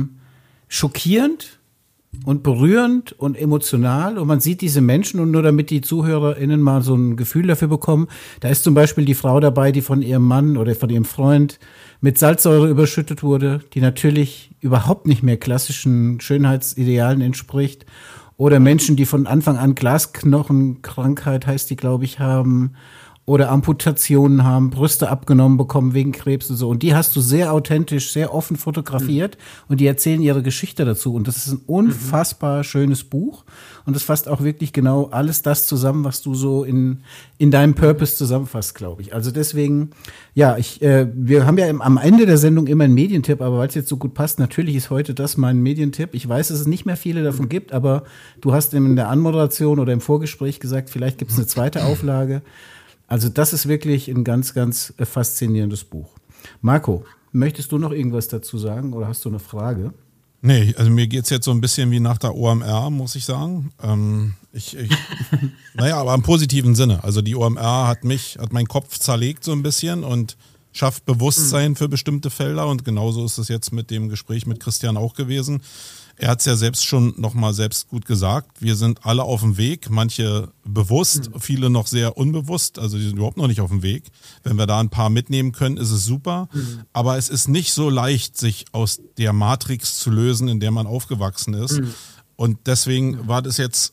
schockierend und berührend und emotional. Und man sieht diese Menschen, und nur damit die ZuhörerInnen mal so ein Gefühl dafür bekommen, da ist zum Beispiel die Frau dabei, die von ihrem Mann oder von ihrem Freund mit Salzsäure überschüttet wurde, die natürlich überhaupt nicht mehr klassischen Schönheitsidealen entspricht. Oder Menschen, die von Anfang an Glasknochenkrankheit, heißt die, glaube ich, haben, oder Amputationen haben, Brüste abgenommen bekommen wegen Krebs und so. Und die hast du sehr authentisch, sehr offen fotografiert und die erzählen ihre Geschichte dazu. Und das ist ein unfassbar schönes Buch. Und es fasst auch wirklich genau alles das zusammen, was du so in deinem Purpose zusammenfasst, glaube ich. Also deswegen, ja, wir haben ja am Ende der Sendung immer einen Medientipp, aber weil es jetzt so gut passt, natürlich ist heute das mein Medientipp. Ich weiß, dass es nicht mehr viele davon gibt, aber du hast in der Anmoderation oder im Vorgespräch gesagt, vielleicht gibt es eine zweite Auflage. Also das ist wirklich ein ganz, ganz faszinierendes Buch. Marco, möchtest du noch irgendwas dazu sagen oder hast du eine Frage? Nee, also mir geht's jetzt so ein bisschen wie nach der OMR, muss ich sagen. Naja, aber im positiven Sinne. Also die OMR hat meinen Kopf zerlegt so ein bisschen und schafft Bewusstsein für bestimmte Felder. Und genauso ist es jetzt mit dem Gespräch mit Christian auch gewesen. Er hat es ja selbst schon nochmal selbst gut gesagt. Wir sind alle auf dem Weg, manche bewusst, viele noch sehr unbewusst, also die sind überhaupt noch nicht auf dem Weg. Wenn wir da ein paar mitnehmen können, ist es super. Aber es ist nicht so leicht, sich aus der Matrix zu lösen, in der man aufgewachsen ist. Und deswegen war das jetzt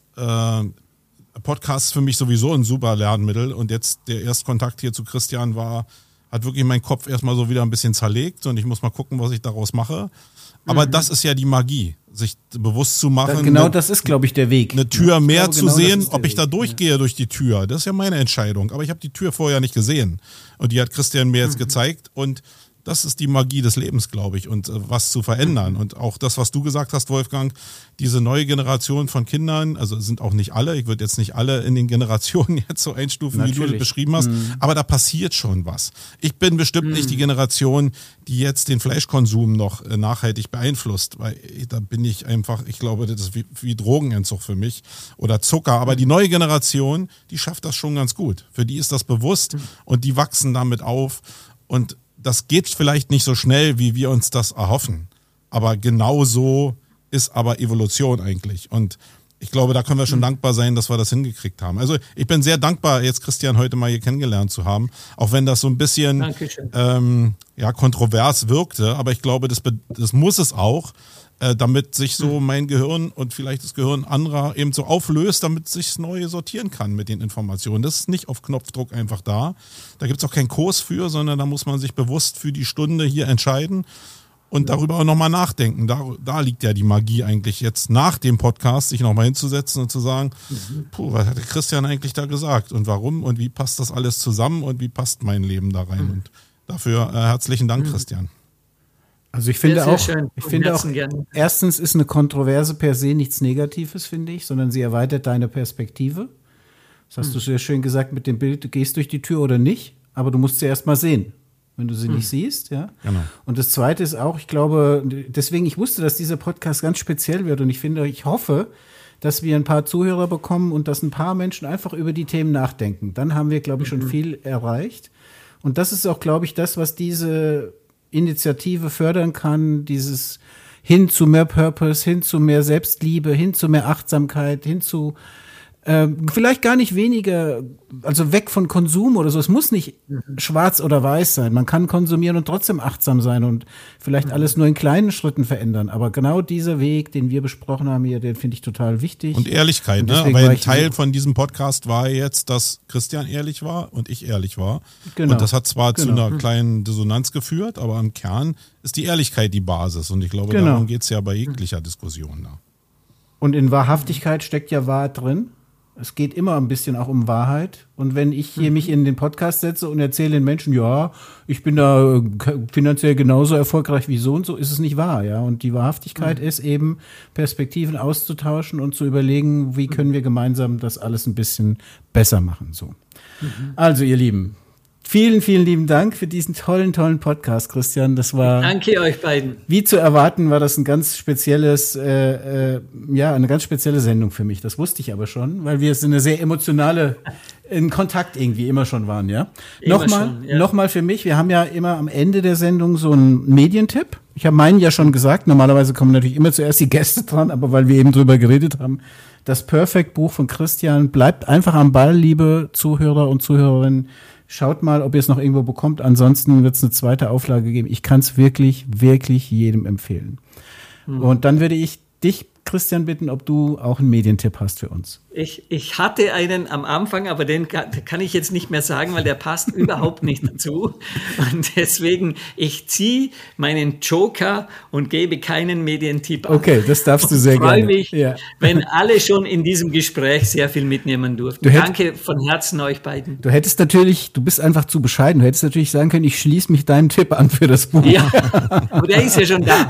Podcast für mich sowieso ein super Lernmittel. Und jetzt der Erstkontakt hier zu Christian hat wirklich meinen Kopf erstmal so wieder ein bisschen zerlegt und ich muss mal gucken, was ich daraus mache. Aber das ist ja die Magie, sich bewusst zu machen. Genau, das ist, glaube ich, der Weg. Eine Tür mehr zu sehen, ob ich da durchgehe durch die Tür. Das ist ja meine Entscheidung. Aber ich habe die Tür vorher nicht gesehen. Und die hat Christian mir jetzt gezeigt. Und das ist die Magie des Lebens, glaube ich, und was zu verändern. Und auch das, was du gesagt hast, Wolfgang, diese neue Generation von Kindern, also sind auch nicht alle, ich würde jetzt nicht alle in den Generationen jetzt so einstufen, wie du das beschrieben hast, aber da passiert schon was. Ich bin bestimmt nicht die Generation, die jetzt den Fleischkonsum noch nachhaltig beeinflusst, weil da bin ich einfach, ich glaube, das ist wie Drogenentzug für mich oder Zucker, aber die neue Generation, die schafft das schon ganz gut. Für die ist das bewusst und die wachsen damit auf und das geht vielleicht nicht so schnell, wie wir uns das erhoffen. Aber genau so ist aber Evolution eigentlich. Und ich glaube, da können wir schon dankbar sein, dass wir das hingekriegt haben. Also ich bin sehr dankbar, jetzt Christian heute mal hier kennengelernt zu haben, auch wenn das so ein bisschen kontrovers wirkte. Aber ich glaube, das muss es auch, damit sich so mein Gehirn und vielleicht das Gehirn anderer eben so auflöst, damit sich neu sortieren kann mit den Informationen. Das ist nicht auf Knopfdruck einfach da. Da gibt es auch keinen Kurs für, sondern da muss man sich bewusst für die Stunde hier entscheiden. Und darüber auch nochmal nachdenken. Da liegt ja die Magie eigentlich jetzt nach dem Podcast, sich nochmal hinzusetzen und zu sagen, was hat der Christian eigentlich da gesagt und warum und wie passt das alles zusammen und wie passt mein Leben da rein? Und dafür herzlichen Dank, Christian. Also ich finde auch, erstens ist eine Kontroverse per se nichts Negatives, finde ich, sondern sie erweitert deine Perspektive. Das hast du sehr schön gesagt mit dem Bild, du gehst durch die Tür oder nicht, aber du musst sie erst mal sehen. Wenn du sie nicht siehst, ja. Genau. Und das Zweite ist auch, ich glaube, deswegen, ich wusste, dass dieser Podcast ganz speziell wird und ich hoffe, dass wir ein paar Zuhörer bekommen und dass ein paar Menschen einfach über die Themen nachdenken. Dann haben wir, glaube ich, schon viel erreicht. Und das ist auch, glaube ich, das, was diese Initiative fördern kann, dieses hin zu mehr Purpose, hin zu mehr Selbstliebe, hin zu mehr Achtsamkeit, hin zu vielleicht gar nicht weniger, also weg von Konsum oder so. Es muss nicht schwarz oder weiß sein. Man kann konsumieren und trotzdem achtsam sein und vielleicht alles nur in kleinen Schritten verändern. Aber genau dieser Weg, den wir besprochen haben hier, den finde ich total wichtig. Und Ehrlichkeit, ne? Weil ein Teil von diesem Podcast war jetzt, dass Christian ehrlich war und ich ehrlich war. Genau. Und das hat zwar zu einer kleinen Dissonanz geführt, aber im Kern ist die Ehrlichkeit die Basis. Und ich glaube, darum geht es ja bei jeglicher Diskussion da. Und in Wahrhaftigkeit steckt ja Wahrheit drin. Es geht immer ein bisschen auch um Wahrheit. Und wenn ich hier mich in den Podcast setze und erzähle den Menschen, ja, ich bin da finanziell genauso erfolgreich wie so und so, ist es nicht wahr, ja. Und die Wahrhaftigkeit ist eben, Perspektiven auszutauschen und zu überlegen, wie können wir gemeinsam das alles ein bisschen besser machen, so. Also, ihr Lieben, vielen, vielen lieben Dank für diesen tollen Podcast, Christian. Das war. Danke euch beiden. Wie zu erwarten, war das ein ganz spezielles, eine ganz spezielle Sendung für mich. Das wusste ich aber schon, weil wir eine sehr emotionale, in Kontakt irgendwie immer schon waren, ja. Nochmal für mich. Wir haben ja immer am Ende der Sendung so einen Medientipp. Ich habe meinen ja schon gesagt. Normalerweise kommen natürlich immer zuerst die Gäste dran, aber weil wir eben drüber geredet haben, das Perfect-Buch von Christian, bleibt einfach am Ball, liebe Zuhörer und Zuhörerinnen. Schaut mal, ob ihr es noch irgendwo bekommt. Ansonsten wird es eine zweite Auflage geben. Ich kann es wirklich, wirklich jedem empfehlen. Und dann würde ich dich, Christian, bitten, ob du auch einen Medientipp hast für uns. Ich hatte einen am Anfang, aber den kann ich jetzt nicht mehr sagen, weil der passt überhaupt nicht dazu. Und deswegen, ich ziehe meinen Joker und gebe keinen Medientipp an. Okay, das darfst du sehr gerne. Ich freue mich, wenn alle schon in diesem Gespräch sehr viel mitnehmen durften. Danke von Herzen euch beiden. Du bist einfach zu bescheiden. Du hättest natürlich sagen können, ich schließe mich deinem Tipp an für das Buch. Ja, aber der ist ja schon da.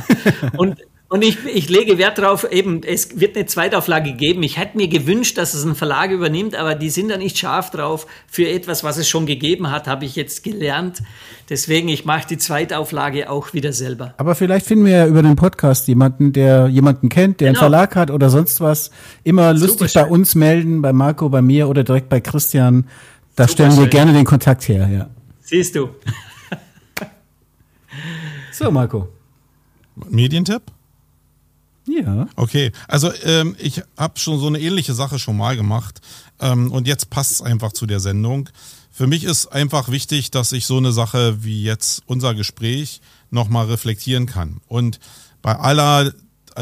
Und ich lege Wert darauf, eben, es wird eine Zweitauflage geben. Ich hätte mir gewünscht, dass es ein Verlag übernimmt, aber die sind da nicht scharf drauf. Für etwas, was es schon gegeben hat, habe ich jetzt gelernt. Deswegen, ich mache die Zweitauflage auch wieder selber. Aber vielleicht finden wir ja über den Podcast jemanden, der jemanden kennt, der einen Verlag hat oder sonst was. Immer lustig bei uns melden, bei Marco, bei mir oder direkt bei Christian. Da stellen wir gerne den Kontakt her. Ja. Siehst du. So, Marco. Medientipp? Ja. Okay, also ich habe schon so eine ähnliche Sache schon mal gemacht und jetzt passt es einfach zu der Sendung. Für mich ist einfach wichtig, dass ich so eine Sache wie jetzt unser Gespräch nochmal reflektieren kann. Und bei aller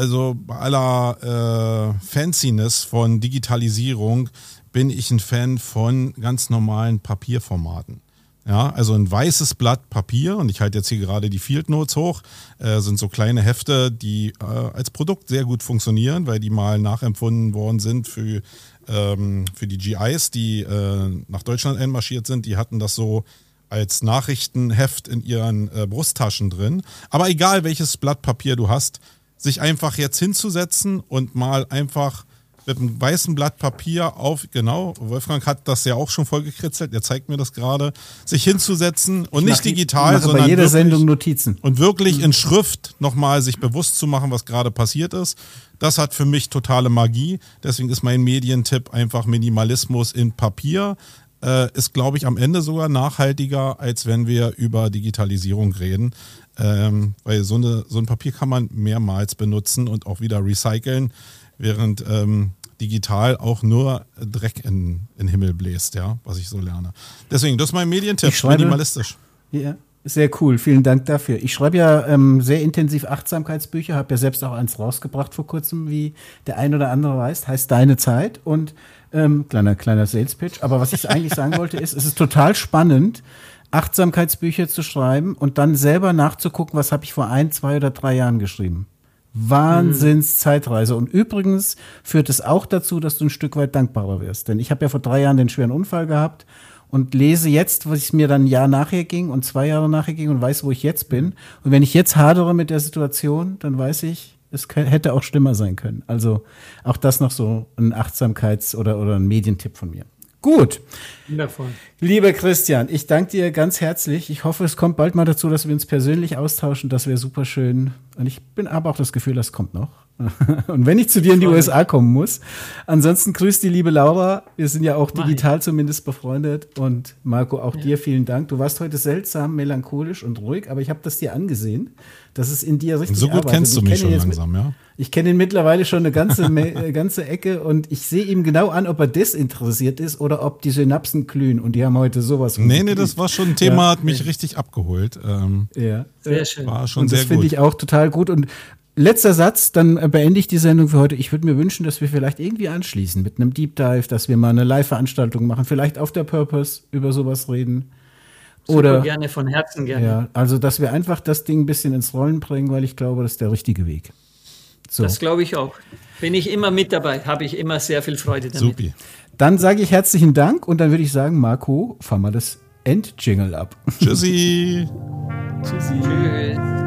Fanciness von Digitalisierung bin ich ein Fan von ganz normalen Papierformaten. Ja, also ein weißes Blatt Papier, und ich halte jetzt hier gerade die Field Notes hoch, sind so kleine Hefte, die als Produkt sehr gut funktionieren, weil die mal nachempfunden worden sind für die GIs, die nach Deutschland einmarschiert sind. Die hatten das so als Nachrichtenheft in ihren Brusttaschen drin. Aber egal, welches Blatt Papier du hast, sich einfach jetzt hinzusetzen und mal einfach mit einem weißen Blatt Papier Wolfgang hat das ja auch schon vollgekritzelt, er zeigt mir das gerade, sich hinzusetzen und nicht digital, sondern bei jeder Sendung Notizen. Und wirklich in Schrift nochmal sich bewusst zu machen, was gerade passiert ist. Das hat für mich totale Magie. Deswegen ist mein Medientipp einfach Minimalismus in Papier. ist, glaube ich, am Ende sogar nachhaltiger, als wenn wir über Digitalisierung reden. Weil so ein Papier kann man mehrmals benutzen und auch wieder recyceln, während digital auch nur Dreck in den Himmel bläst, ja, was ich so lerne. Deswegen, das ist mein Medientipp, minimalistisch. Ja, sehr cool, vielen Dank dafür. Ich schreibe ja sehr intensiv Achtsamkeitsbücher, habe ja selbst auch eins rausgebracht vor kurzem, wie der ein oder andere weiß, heißt Deine Zeit und kleiner Sales-Pitch. Aber was ich eigentlich sagen wollte ist, es ist total spannend, Achtsamkeitsbücher zu schreiben und dann selber nachzugucken, was habe ich vor 1, 2 oder 3 Jahren geschrieben. Wahnsinns-Zeitreise. Und übrigens führt es auch dazu, dass du ein Stück weit dankbarer wirst. Denn ich habe ja vor 3 Jahren den schweren Unfall gehabt und lese jetzt, was es mir dann ein Jahr nachher ging und 2 Jahre nachher ging und weiß, wo ich jetzt bin. Und wenn ich jetzt hadere mit der Situation, dann weiß ich, es hätte auch schlimmer sein können. Also auch das noch so ein Achtsamkeits- oder ein Medientipp von mir. Gut. Wundervoll. Lieber Christian, ich danke dir ganz herzlich. Ich hoffe, es kommt bald mal dazu, dass wir uns persönlich austauschen. Das wäre super schön. Und ich habe auch das Gefühl, das kommt noch. Und wenn ich zu dir in die USA kommen muss. Ansonsten grüßt die liebe Laura. Wir sind ja auch digital zumindest befreundet. Und Marco, auch dir vielen Dank. Du warst heute seltsam melancholisch und ruhig, aber ich habe das dir angesehen, dass es in dir richtig so gut arbeitet. Kennst du mich schon langsam, ja? Ich kenne ihn mittlerweile schon eine ganze Ecke und ich sehe ihm genau an, ob er desinteressiert ist oder ob die Synapsen glühen und die haben heute sowas. Nee, das war schon ein Thema, hat mich richtig abgeholt. Ja, sehr schön. War schon und sehr das gut. finde ich auch total gut. Und letzter Satz, dann beende ich die Sendung für heute. Ich würde mir wünschen, dass wir vielleicht irgendwie anschließen mit einem Deep Dive, dass wir mal eine Live-Veranstaltung machen, vielleicht auf der Purpose über sowas reden. Oder super gerne, von Herzen gerne. Ja, also dass wir einfach das Ding ein bisschen ins Rollen bringen, weil ich glaube, das ist der richtige Weg. So. Das glaube ich auch. Bin ich immer mit dabei, habe ich immer sehr viel Freude damit. Supi. Dann sage ich herzlichen Dank und dann würde ich sagen, Marco, fahr mal das Endjingle ab. Tschüssi. Tschüssi. Tschüss.